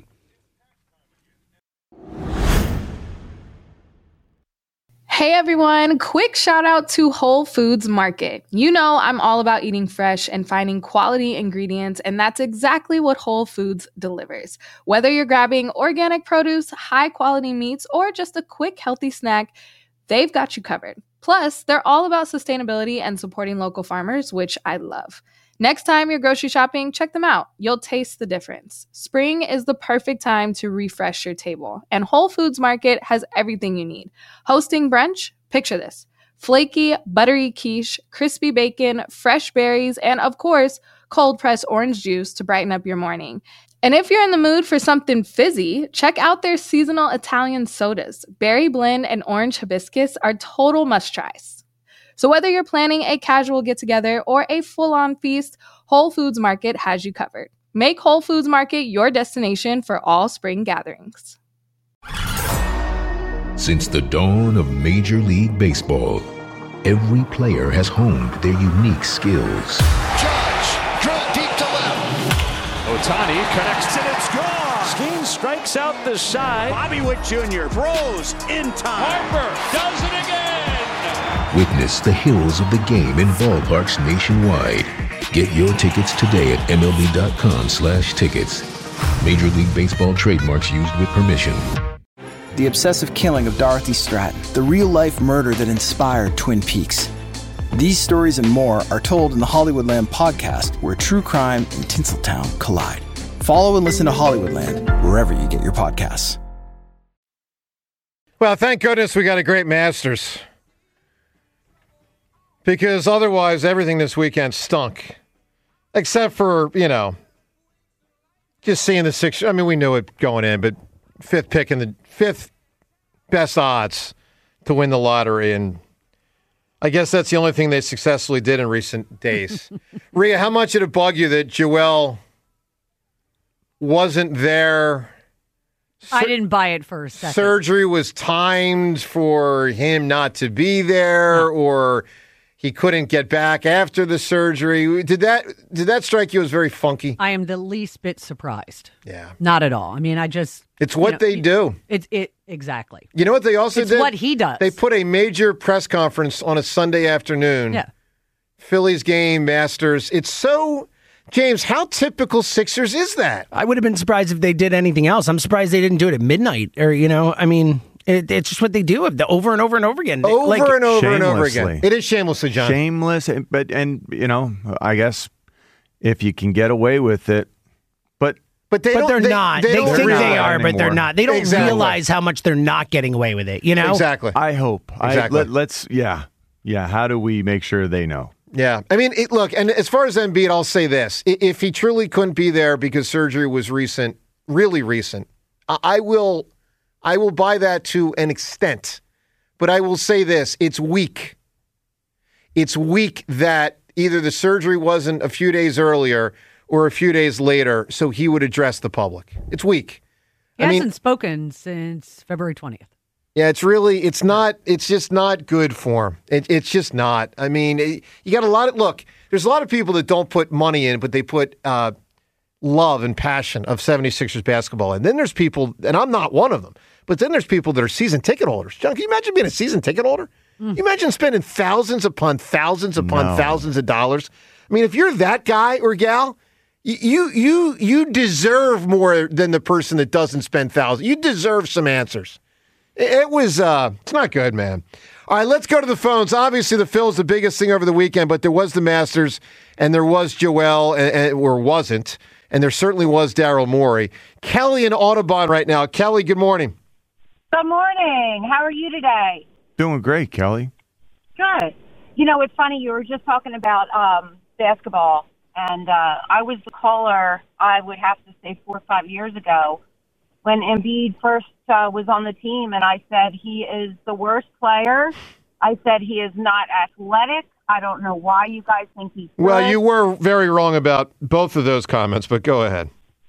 Hey everyone, quick shout out to Whole Foods Market. You know I'm all about eating fresh and finding quality ingredients, and that's exactly what Whole Foods delivers. Whether you're grabbing organic produce, high quality meats, or just a quick healthy snack, they've got you covered. Plus, they're all about sustainability and supporting local farmers, which I love. Next time you're grocery shopping, check them out. You'll taste the difference. Spring is the perfect time to refresh your table, and Whole Foods Market has everything you need. Hosting brunch? Picture this. Flaky, buttery quiche, crispy bacon, fresh berries, and of course, cold-pressed orange juice to brighten up your morning. And if you're in the mood for something fizzy, check out their seasonal Italian sodas. Berry blend and orange hibiscus are total must-tries. So whether you're planning a casual get-together or a full-on feast, Whole Foods Market has you covered. Make Whole Foods Market your destination for all spring gatherings. Since the dawn of Major League Baseball, every player has honed their unique skills. Judge, drill deep to left. Ohtani connects and it's gone. Skeen strikes out the side. Bobby Witt Junior throws in time. Harper does it again. Witness the hills of the game in ballparks nationwide. Get your tickets today at M L B dot com slash tickets. Major League Baseball trademarks used with permission. The obsessive killing of Dorothy Stratton, the real-life murder that inspired Twin Peaks. These stories and more are told in the Hollywoodland podcast, where true crime and Tinseltown collide. Follow and listen to Hollywoodland wherever you get your podcasts. Well, thank goodness we got a great Masters. Because otherwise, everything this weekend stunk. Except for, you know, just seeing the six. I mean, we knew it going in, but fifth pick in the fifth best odds to win the lottery. And I guess that's the only thing they successfully did in recent days. Rhea, how much did it bug you that Joel wasn't there? I didn't buy it for a second. Surgery was timed for him not to be there, no. or he couldn't get back after the surgery. Did that did that strike you as very funky? I am the least bit surprised. Yeah. Not at all. I mean, I just... It's what you know, they do. It's it exactly. You know what they also it's did? It's what he does. They put a major press conference on a Sunday afternoon. Yeah. Phillies game, Masters. It's so... James, how typical Sixers is that? I would have been surprised if they did anything else. I'm surprised they didn't do it at midnight, or, you know, I mean... It, it's just what they do over and over and over again. Over like, and over and over again. It is shamelessly, John. Shameless, but, and, you know, I guess if you can get away with it. But but they but don't, they're they, not. They, They, don't think really they are, but they're anymore. not. They don't Exactly. realize how much they're not getting away with it. You know Exactly. I hope. Exactly. I, let, let's, yeah. Yeah. How do we make sure they know? Yeah. I mean, it, look, and as far as Embiid, I'll say this. I- If he truly couldn't be there because surgery was recent, really recent, I, I will I will buy that to an extent. But I will say this. It's weak. It's weak that either the surgery wasn't a few days earlier or a few days later so he would address the public. It's weak. He I hasn't mean, spoken since February twentieth. yeah, it's really, it's not, it's just not good for him. It, it's just not. I mean, it, you got a lot of, look, there's a lot of people that don't put money in, but they put uh, love and passion of seventy-sixers basketball in. Then there's people, and I'm not one of them, but then there's people that are season ticket holders. John, can you imagine being a season ticket holder? Mm. You imagine spending thousands upon thousands upon No. thousands of dollars? I mean, if you're that guy or gal, you you you deserve more than the person that doesn't spend thousands. You deserve some answers. It was, uh, it's not good, man. All right, let's go to the phones. Obviously, the Phil's the biggest thing over the weekend, but there was the Masters, and there was Joel, and, and, or wasn't, and there certainly was Daryl Morey. Kelly in Audubon right now. Kelly, good morning. Good morning. How are you today? Doing great, Kelly. Good. You know, it's funny. You were just talking about um, basketball, and uh, I was the caller, I would have to say, four or five years ago when Embiid first uh, was on the team, and I said he is the worst player. I said he is not athletic. I don't know why you guys think he's good. Well, you were very wrong about both of those comments, but go ahead.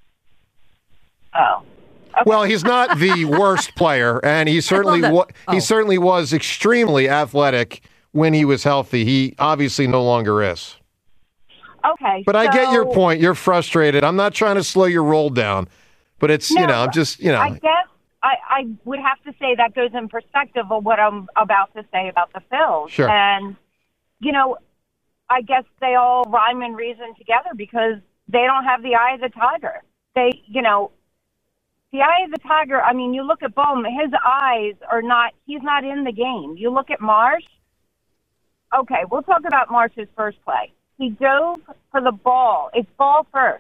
Oh. Well, he's not the worst player, and he certainly that. wa- Oh. he certainly was extremely athletic when he was healthy. He obviously no longer is. Okay. But I get your so- point. You're frustrated. I'm not trying to slow your roll down, but it's you No, know I'm just you know I guess I, I would have to say that goes in perspective of what I'm about to say about the Phils. Sure. And, you know, I guess they all rhyme and reason together because they don't have the eye of the tiger. They, you know, the eye of the tiger, I mean, you look at Bohm, his eyes are not, he's not in the game. You look at Marsh. Okay, we'll talk about Marsh's first play. He dove for the ball. It's ball first.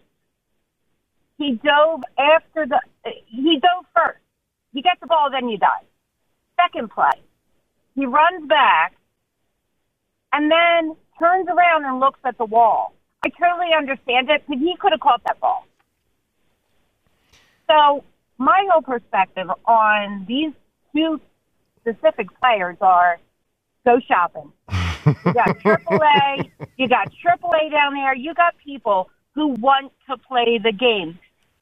He dove after the, he dove first. You get the ball, then you dive. Second play, he runs back and then turns around and looks at the wall. I totally understand it because he could have caught that ball. So my whole perspective on these two specific players are go shopping. You got triple A, you got triple A down there. You got people who want to play the game.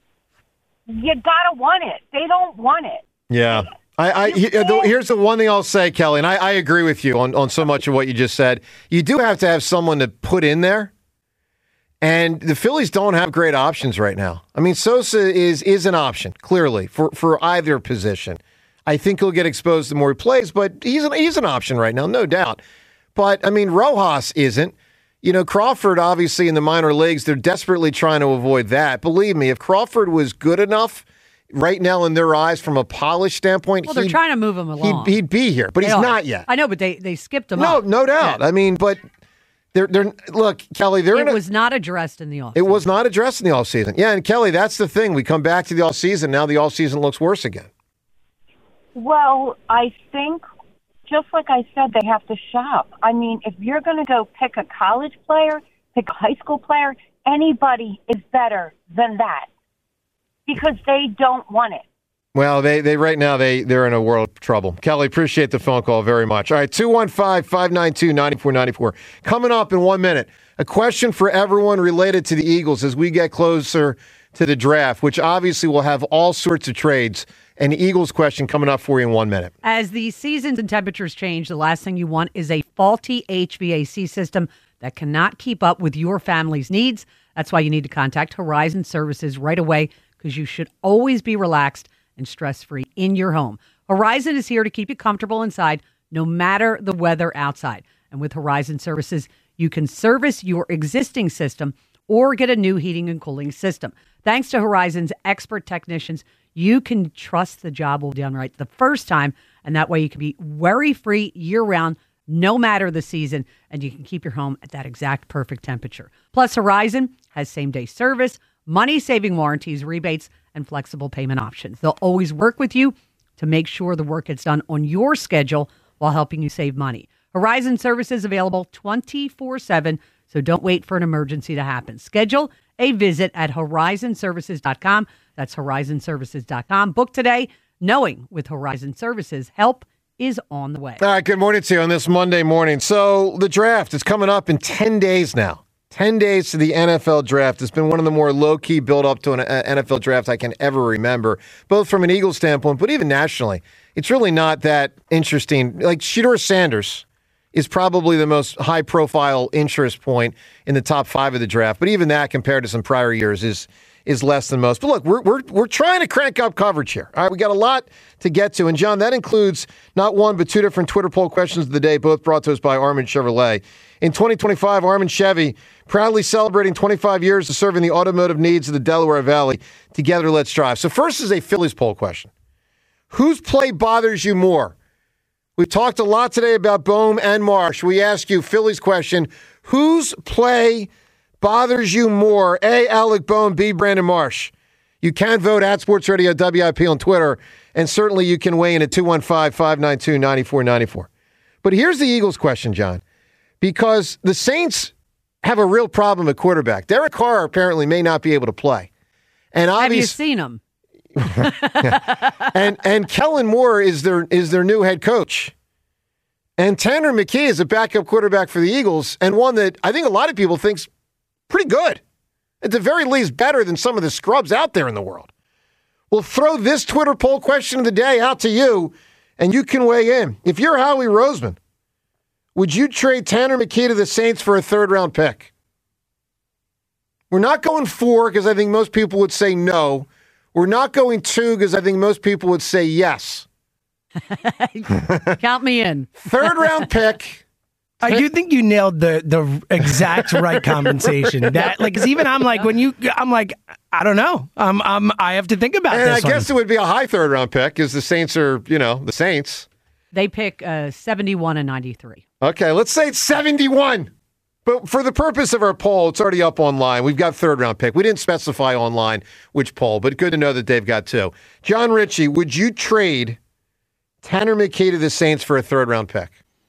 You gotta want it. They don't want it. yeah. I, I he- the, here's the one thing I'll say, Kelly, and I, I agree with you on, on so much of what you just said. You do have to have someone to put in there, and the Phillies don't have great options right now. I mean, Sosa is is an option clearly for, for either position. I think he'll get exposed the more he plays, but he's an, he's an option right now, no doubt. But I mean, Rojas isn't. You know, Crawford, obviously, in the minor leagues, they're desperately trying to avoid that. Believe me, if Crawford was good enough right now in their eyes from a polish standpoint, Well, they're he'd, trying to move him along. he'd, he'd be here, but They he's are. not yet. I know, but they, they skipped him No, up. no doubt. I mean, but they're, they're look, Kelly, they're It in a, was not addressed in the offseason. it was not addressed in the offseason. Yeah, and Kelly, that's the thing. We come back to the offseason, now the offseason looks worse again. Well, I think, just like I said, they have to shop. I mean, if you're going to go pick a college player, pick a high school player, anybody is better than that because they don't want it. Well, they, they right now they they're in a world of trouble. Kelly, appreciate the phone call very much. All right, two one five, five nine two, nine four nine four. Coming up in one minute, a question for everyone related to the Eagles as we get closer to the draft, which obviously will have all sorts of trades. An Eagles question coming up for you in one minute. As the seasons and temperatures change, the last thing you want is a faulty H V A C system that cannot keep up with your family's needs. That's why you need to contact Horizon Services right away because you should always be relaxed and stress-free in your home. Horizon is here to keep you comfortable inside no matter the weather outside. And with Horizon Services, you can service your existing system or get a new heating and cooling system. Thanks to Horizon's expert technicians, you can trust the job will be done right the first time, and that way you can be worry-free year-round. no matter the season, and you can keep your home at that exact perfect temperature. Plus, Horizon has same-day service, money-saving warranties, rebates, and flexible payment options. They'll always work with you to make sure the work gets done on your schedule while helping you save money. Horizon service is available twenty-four seven, so don't wait for an emergency to happen. Schedule a visit at horizon services dot com. That's horizon services dot com. Book today, knowing with Horizon Services, help is on the way. All right, good morning to you on this Monday morning. So the draft is coming up in ten days now. ten days to the N F L draft. It's been one of the more low-key build-up to an N F L draft I can ever remember, both from an Eagles standpoint, but even nationally. It's really not that interesting. Like, Shedeur Sanders is probably the most high-profile interest point in the top five of the draft, but even that, compared to some prior years, is is less than most. But look, we're we're we're trying to crank up coverage here. All right, we got a lot to get to, and John, that includes not one but two different Twitter poll questions of the day, both brought to us by Armin Chevrolet. In twenty twenty-five, Armin Chevy proudly celebrating twenty-five years of serving the automotive needs of the Delaware Valley. Together, let's drive. So first is a Phillies poll question: whose play bothers you more? We've talked a lot today about Bohm and Marsh. We ask you, Phillies question, whose play bothers you more? A, Alec Bohm, B, Brandon Marsh. You can vote at Sports Radio W I P on Twitter, and certainly you can weigh in at two one five, five nine two, nine four nine four. But here's the Eagles question, John, because the Saints have a real problem at quarterback. Derek Carr apparently may not be able to play. And Have you obviously, seen him? and and Kellen Moore is their is their new head coach. And Tanner McKee is a backup quarterback for the Eagles, and one that I think a lot of people think's pretty good. At the very least, better than some of the scrubs out there in the world. We'll throw this Twitter poll question of the day out to you, and you can weigh in. If you're Howie Roseman, would you trade Tanner McKee to the Saints for a third-round pick? We're not going four because I think most people would say no. We're not going two because I think most people would say yes. Count me in. Third round pick. I do think you nailed the the exact right compensation. That like, cause even I'm like, when you, I'm like, I don't know. Um, um, I have to think about and this. I guess one. it would be a high third round pick because the Saints are, you know, the Saints. They pick uh, seventy-one and ninety-three. Okay, let's say it's seventy-one. But for the purpose of our poll, it's already up online. We've got third round pick. We didn't specify online which poll, but good to know that they've got two. John Ritchie, would you trade Tanner McKee to the Saints for a third round pick?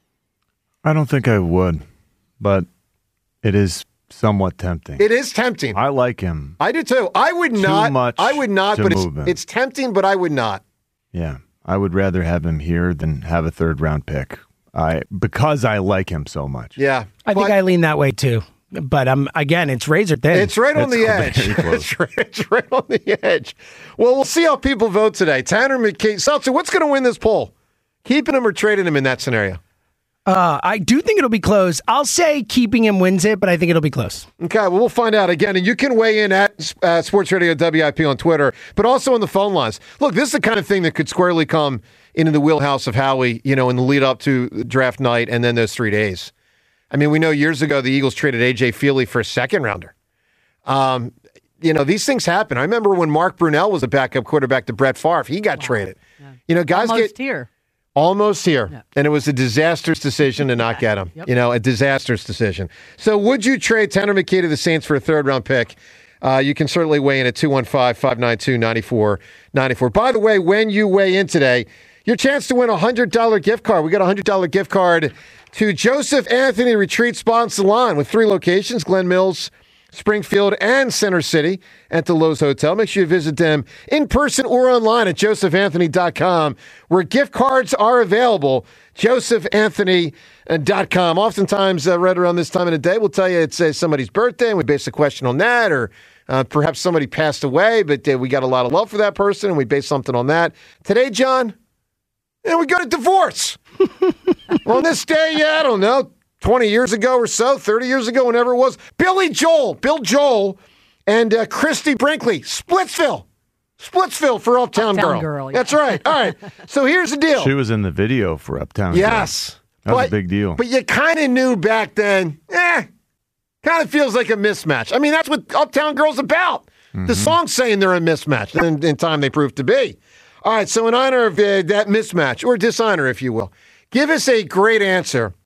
I don't think I would, but it is somewhat tempting. It is tempting. I like him. I do too. I would Too not. much I would not, to but it's, move him. it's tempting, but I would not. Yeah, I would rather have him here than have a third round pick. I because I like him so much. Yeah, I think I lean that way too. But um, again, it's razor thin. It's right on the edge. It's right, it's right on the edge. Well, we'll see how people vote today. Tanner McKee. Seltzer, what's going to win this poll? Keeping him or trading him in that scenario? Uh, I do think it'll be close. I'll say keeping him wins it, but I think it'll be close. Okay, well, we'll find out again. And you can weigh in at uh, Sports Radio W I P on Twitter, but also on the phone lines. Look, this is the kind of thing that could squarely come into the wheelhouse of Howie, you know, in the lead up to draft night and then those three days. I mean, we know years ago the Eagles traded A J Feely for a second rounder. Um, you know, these things happen. I remember when Mark Brunell was a backup quarterback to Brett Favre. He got wow. traded. Yeah. You know, guys Almost get here. Almost here. Yeah. And it was a disastrous decision to not get him. Yep. You know, a disastrous decision. So would you trade Tanner McKee to the Saints for a third round pick? Uh, you can certainly weigh in at two one five, five nine two, nine four nine four. By the way, when you weigh in today, your chance to win a one hundred dollars gift card. We got a one hundred dollars gift card to Joseph Anthony Retreat Spa and Salon with three locations, Glen Mills, Springfield, and Center City at the Lowe's Hotel. Make sure you visit them in person or online at joseph anthony dot com, where gift cards are available. joseph anthony dot com. Oftentimes, uh, right around this time of the day, we'll tell you it's uh, somebody's birthday, and we base a question on that, or uh, perhaps somebody passed away, but uh, we got a lot of love for that person, and we base something on that. Today, John, and we got a divorce. On this day, yeah, I don't know, twenty years ago or so, thirty years ago, whenever it was, Billy Joel, Bill Joel, and uh, Christy Brinkley, Splitsville. Splitsville for Uptown, Uptown Girl. Girl, yeah. That's right. All right. So here's the deal. She was in the video for Uptown. Yes. Girl. That was but, a big deal. But you kind of knew back then, eh, kind of feels like a mismatch. I mean, that's what Uptown Girl's about. Mm-hmm. The song's saying they're a mismatch, and in time they proved to be. All right, so in honor of uh, that mismatch, or dishonor, if you will, give us a great answer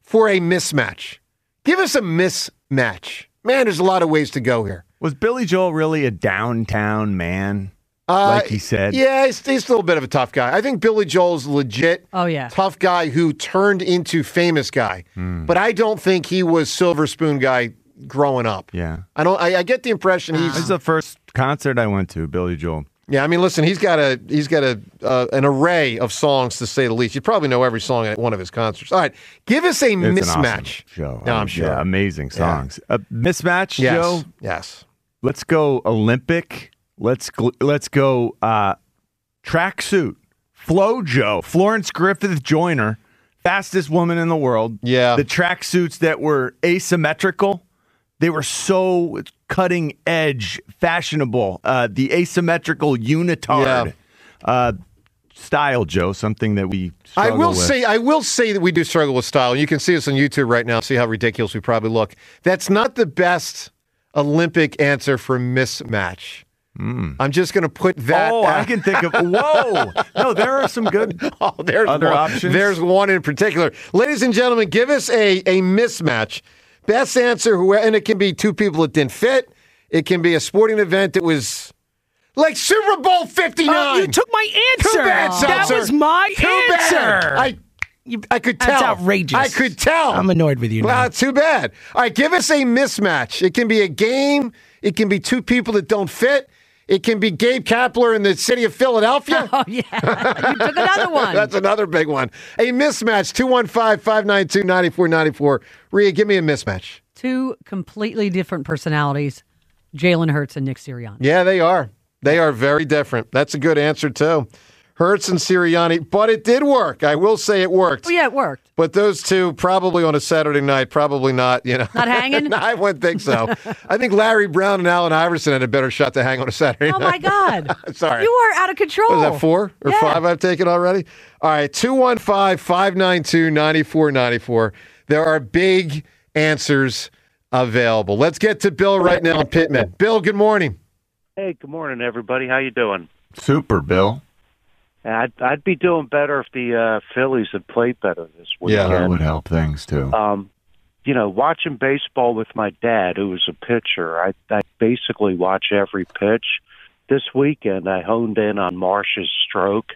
for a mismatch. Give us a mismatch. Man, there's a lot of ways to go here. Was Billy Joel really a downtown man, Uh, like he said? Yeah, he's, he's still a bit of a tough guy. I think Billy Joel's legit. Oh, yeah. Tough guy who turned into famous guy. Hmm. But I don't think he was Silver Spoon guy growing up. Yeah. I don't. I, I get the impression he's. This is the first concert I went to, Billy Joel. Yeah, I mean, listen, he's got a he's got a uh, an array of songs to say the least. You probably know every song at one of his concerts. All right, give us a It's an mismatch. awesome show. No, Um, I'm sure. Yeah, amazing songs. A mismatch, Yes. Joe? Yes. Let's go Olympic. Let's gl- let's go uh, tracksuit. Flo Jo, Florence Griffith Joyner, fastest woman in the world. Yeah. The tracksuits that were asymmetrical. They were so cutting edge, fashionable. Uh, the asymmetrical unitard Yeah. uh, style, Joe. Something that we. I struggle will with. say, I will say that we do struggle with style. You can see us on YouTube right now. See how ridiculous we probably look. That's not the best Olympic answer for mismatch. I'm just going to put that. Oh, I can think of. Whoa! No, there are some good oh, there's other one. options. There's one in particular. Ladies and gentlemen, give us a, a mismatch. Best answer, who, and it can be two people that didn't fit. It can be a sporting event that was like Super Bowl fifty-nine. Oh, you took my answer. Too bad, That Seltzer. was my Too answer. Bad. I, you, I could tell. That's outrageous. I could tell. I'm annoyed with you now. Well, too bad. All right, give us a mismatch. It can be a game. It can be two people that don't fit. It can be Gabe Kapler in the city of Philadelphia. Oh, yeah. You took another one. That's another big one. A mismatch, two one five, five nine two, nine four nine four. Rhea, give me a mismatch. Two completely different personalities, Jalen Hurts and Nick Sirianni. Yeah, they are. They are very different. That's a good answer, too. Hurts and Sirianni, but it did work. I will say it worked. Oh, yeah, it worked. But those two, probably on a Saturday night, probably not, you know. Not hanging? No, I wouldn't think so. I think Larry Brown and Allen Iverson had a better shot to hang on a Saturday Oh, night. my God. Sorry. You are out of control. Was that four or Yeah. five I've taken already? All right, two one five, five nine two, nine four nine four. There are big answers available. Let's get to Bill right now in Pittman. Bill, good morning. Hey, good morning, everybody. How you doing? Super, Bill. I'd I'd be doing better if the uh, Phillies had played better this weekend. Yeah, that would help things too. Um, you know, watching baseball with my dad, who was a pitcher, I, I basically watch every pitch. This weekend, I honed in on Marsh's stroke.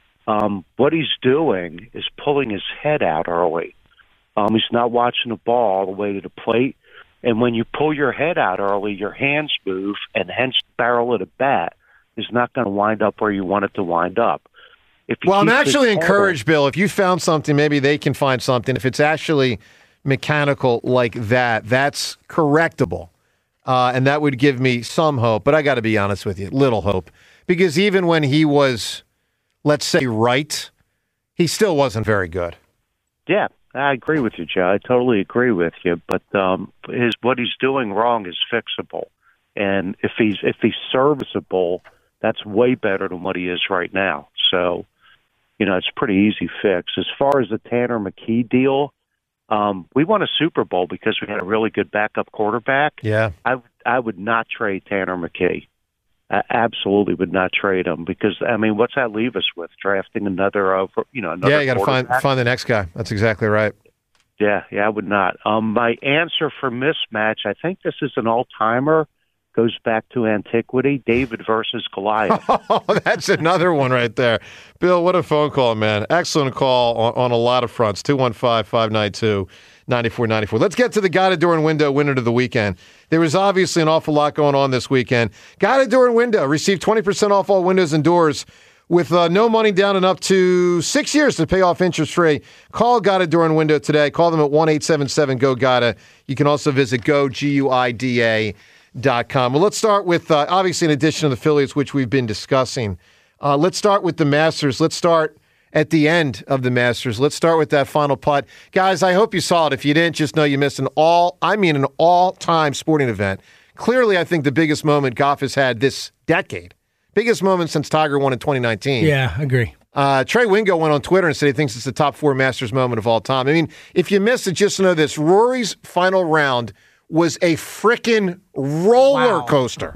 Um, what he's doing is pulling his head out early. Um, he's not watching the ball all the way to the plate. And when you pull your head out early, your hands move, and hence the barrel of the bat is not going to wind up where you want it to wind up. If you Well, I'm keep actually it total- encouraged, Bill. If you found something, maybe they can find something. If it's actually mechanical like that, that's correctable. Uh, and that would give me some hope. But I got to be honest with you, little hope. Because even when he was, let's say, right, he still wasn't very good. Yeah, I agree with you, Joe. I totally agree with you. But um, his what he's doing wrong is fixable, and if he's if he's serviceable, that's way better than what he is right now. So, you know, it's a pretty easy fix. As far as the Tanner McKee deal, um, we won a Super Bowl because we had a really good backup quarterback. Yeah, I I would not trade Tanner McKee. I absolutely would not trade him because I mean, what's that leave us with? Drafting another, uh, you know, another. Yeah, you got to find quarterback? find the next guy. That's exactly right. Yeah, yeah, I would not. Um, my answer for mismatch, I think this is an all-timer, goes back to antiquity, David versus Goliath. Oh, that's another one right there. Bill, what a phone call, man. Excellent call on, on a lot of fronts. two one five, five nine two, nine four nine four. Let's get to the Guided Door and Window winner of the weekend. There was obviously an awful lot going on this weekend. Guided Door and Window received twenty percent off all windows and doors with uh, no money down and up to six years to pay off interest free. Call Guided Door and Window today. Call them at one eight seven seven, G O, G A D A. You can also visit go, G U I D A dot com. Well, let's start with, uh, obviously, in addition to the Phillies, which we've been discussing, uh, let's start with the Masters. Let's start at the end of the Masters. Let's start with that final putt. Guys, I hope you saw it. If you didn't, just know you missed an all, I mean an all-time sporting event. Clearly, I think the biggest moment golf has had this decade. Biggest moment since Tiger won in twenty nineteen. Yeah, agree. Uh, Trey Wingo went on Twitter and said he thinks it's the top four Masters moment of all time. I mean, if you missed it, just know this. Rory's final round was a frickin' roller Wow. coaster.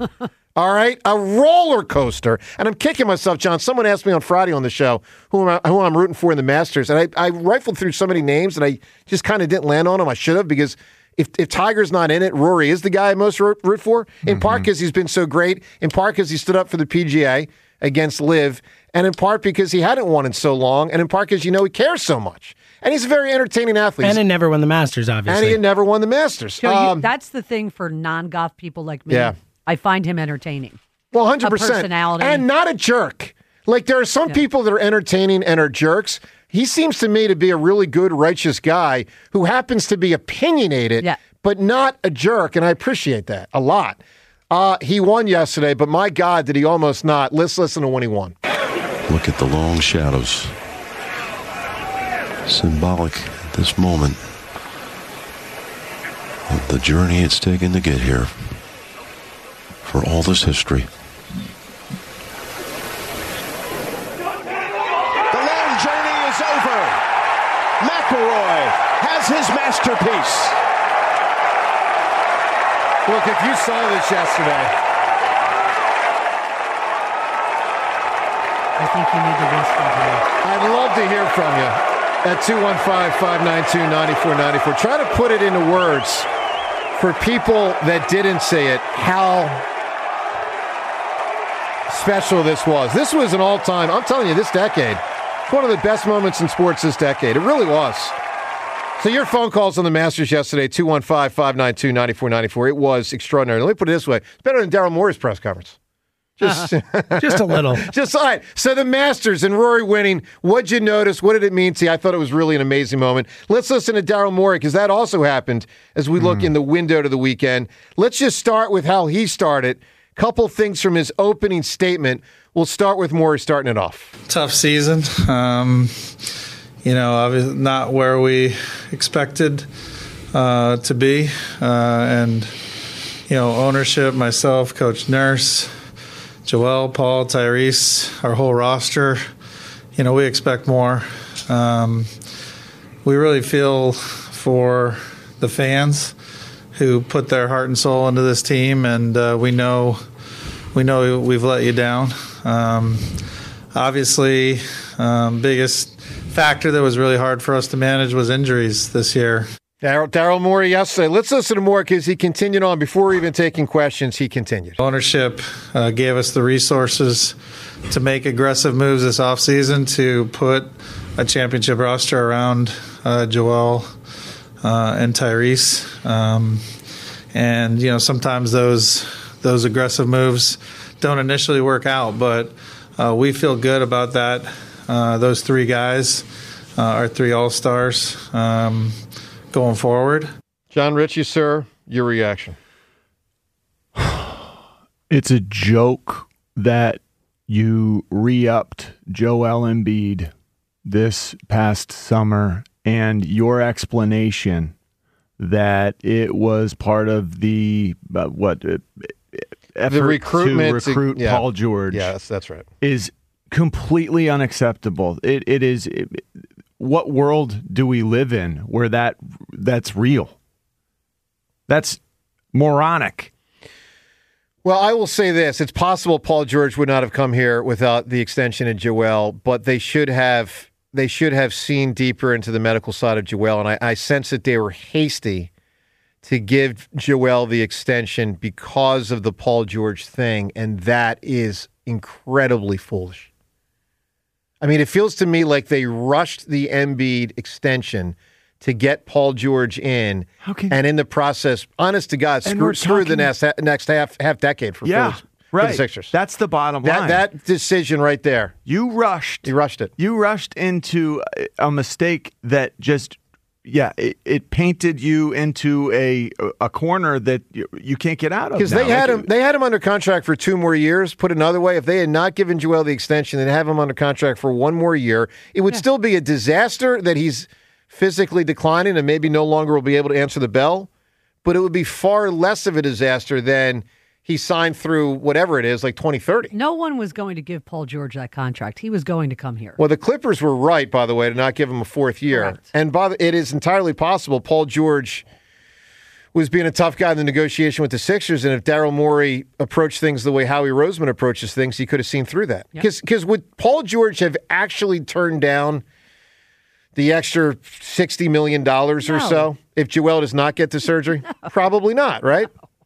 All right, a roller coaster, and I'm kicking myself, John. Someone asked me on Friday on the show who am I, who I'm rooting for in the Masters, and I, I rifled through so many names, and I just kind of didn't land on them. I should have, because if if Tiger's not in it, Rory is the guy I most root, root for. In mm-hmm. part because he's been so great, in part because he stood up for the P G A against Liv, and in part because he hadn't won in so long, and in part because you know he cares so much. And he's a very entertaining athlete. And he never won the Masters, obviously. And he had never won the Masters. Joe, um, you, that's the thing for non-golf people like me. Yeah. I find him entertaining. Well, one hundred percent. A personality. And not a jerk. Like, there are some yeah. people that are entertaining and are jerks. He seems to me to be a really good, righteous guy who happens to be opinionated, yeah. but not a jerk, and I appreciate that a lot. Uh, he won yesterday, but my God, did he almost not. Let's listen to when he won. Look at the long shadows. Symbolic at this moment of the journey it's taken to get here. For all this history. The long journey is over. McIlroy has his masterpiece. Look, if you saw this yesterday. I think you need to listen to him. I'd love to hear from you at two one five, five nine two, nine four nine four. Try to put it into words for people that didn't see it, how special this was. This was an all-time, I'm telling you, this decade, one of the best moments in sports this decade. It really was. So your phone calls on the Masters yesterday, two one five, five nine two, nine four nine four. It was extraordinary. Let me put it this way. It's better than Daryl Morey's press conference. Just, uh, just a little. Just all right. So the Masters and Rory winning, what'd you notice? What did it mean to you? I thought it was really an amazing moment. Let's listen to Daryl Morey, because that also happened as we look mm. in the window to the weekend. Let's just start with how he started. Couple things from his opening statement. We'll start with Morey starting it off. Tough season. Um, you know, obviously not where we expected uh, to be. Uh, and, you know, ownership, myself, Coach Nurse, Joel, Paul, Tyrese, our whole roster, you know, we expect more. Um, we really feel for the fans who put their heart and soul into this team, and uh, we know we know we've let you down. Um, obviously, um, biggest factor that was really hard for us to manage was injuries this year. Daryl, Daryl Morey yesterday. Let's listen to more, because he continued on. Before even taking questions, he continued. Ownership uh, gave us the resources to make aggressive moves this offseason to put a championship roster around uh, Joel uh, and Tyrese. Um, and, you know, sometimes those those aggressive moves don't initially work out, but uh, we feel good about that. Uh, those three guys, uh, our three all-stars, um, going forward. John Ritchie, sir, your reaction. It's a joke that you re-upped Joel Embiid this past summer, and your explanation that it was part of the uh, what uh, effort the recruitment to recruit to, yeah. Paul George. Yes, that's right. Is completely unacceptable. It it is. It, what world do we live in where that that's real? That's moronic. Well, I will say this. It's possible Paul George would not have come here without the extension of Joel, but they should have they should have seen deeper into the medical side of Joel, and I, I sense that they were hasty to give Joel the extension because of the Paul George thing, and that is incredibly foolish. I mean, it feels to me like they rushed the Embiid extension to get Paul George in, can, and in the process, honest to God, screw, screw the next, next half half decade for, yeah, Phillies, right. for the Sixers. That's the bottom that, line. That decision right there. You rushed. You rushed it. You rushed into a mistake that just, yeah, it, it painted you into a a corner that you, you can't get out of. Because they had like, him, they had him under contract for two more years. Put another way, if they had not given Joel the extension, they'd have him under contract for one more year. It would yeah. still be a disaster that he's physically declining and maybe no longer will be able to answer the bell, but it would be far less of a disaster than he signed through whatever it is, like twenty thirty. No one was going to give Paul George that contract. He was going to come here. Well, the Clippers were right, by the way, to not give him a fourth year. Correct. And by the, it is entirely possible Paul George was being a tough guy in the negotiation with the Sixers, and if Daryl Morey approached things the way Howie Roseman approaches things, he could have seen through that. Because Yep. would Paul George have actually turned down the extra sixty million dollars or No. so if Joel does not get the surgery? Probably not, right?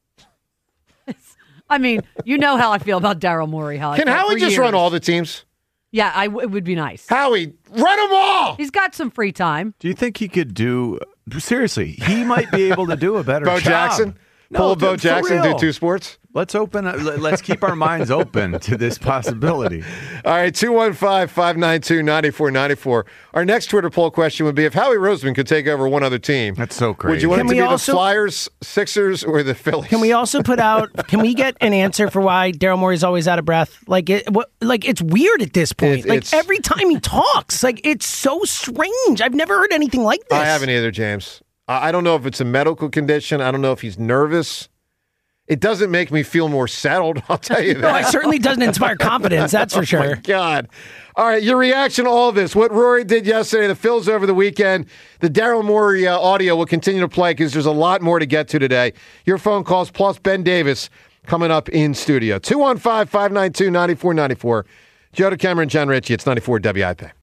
I mean, you know how I feel about Daryl Morey. How I Can felt Howie for just years. run all the teams? Yeah, I w- it would be nice. Howie, run them all! He's got some free time. Do you think he could do? Seriously, he might be able to do a better Bo job. Jackson? No, Pull a Bo for Jackson, do real. two sports? Let's open. Let's keep our minds open to this possibility. All right, two one five, five nine two, nine four nine four. Our next Twitter poll question would be if Howie Roseman could take over one other team. That's so crazy. Would you want Can it to we be also- the Flyers, Sixers, or the Phillies? Can we also put out? Can we get an answer for why Daryl Morey's always out of breath? Like it, what? Like it's weird at this point. It- like it's- every time he talks, like it's so strange. I've never heard anything like this. I haven't either, James. I I don't know if it's a medical condition. I don't know if he's nervous. It doesn't make me feel more settled, I'll tell you that. No, it certainly doesn't inspire confidence. That's for Oh, my sure. God. All right, your reaction to all of this. What Rory did yesterday, the Phils over the weekend, the Daryl Morey uh, audio will continue to play because there's a lot more to get to today. Your phone calls plus Ben Davis coming up in studio. two one five, five nine two, nine four nine four. Joe DeCamera and John Ritchie. It's ninety-four W I P.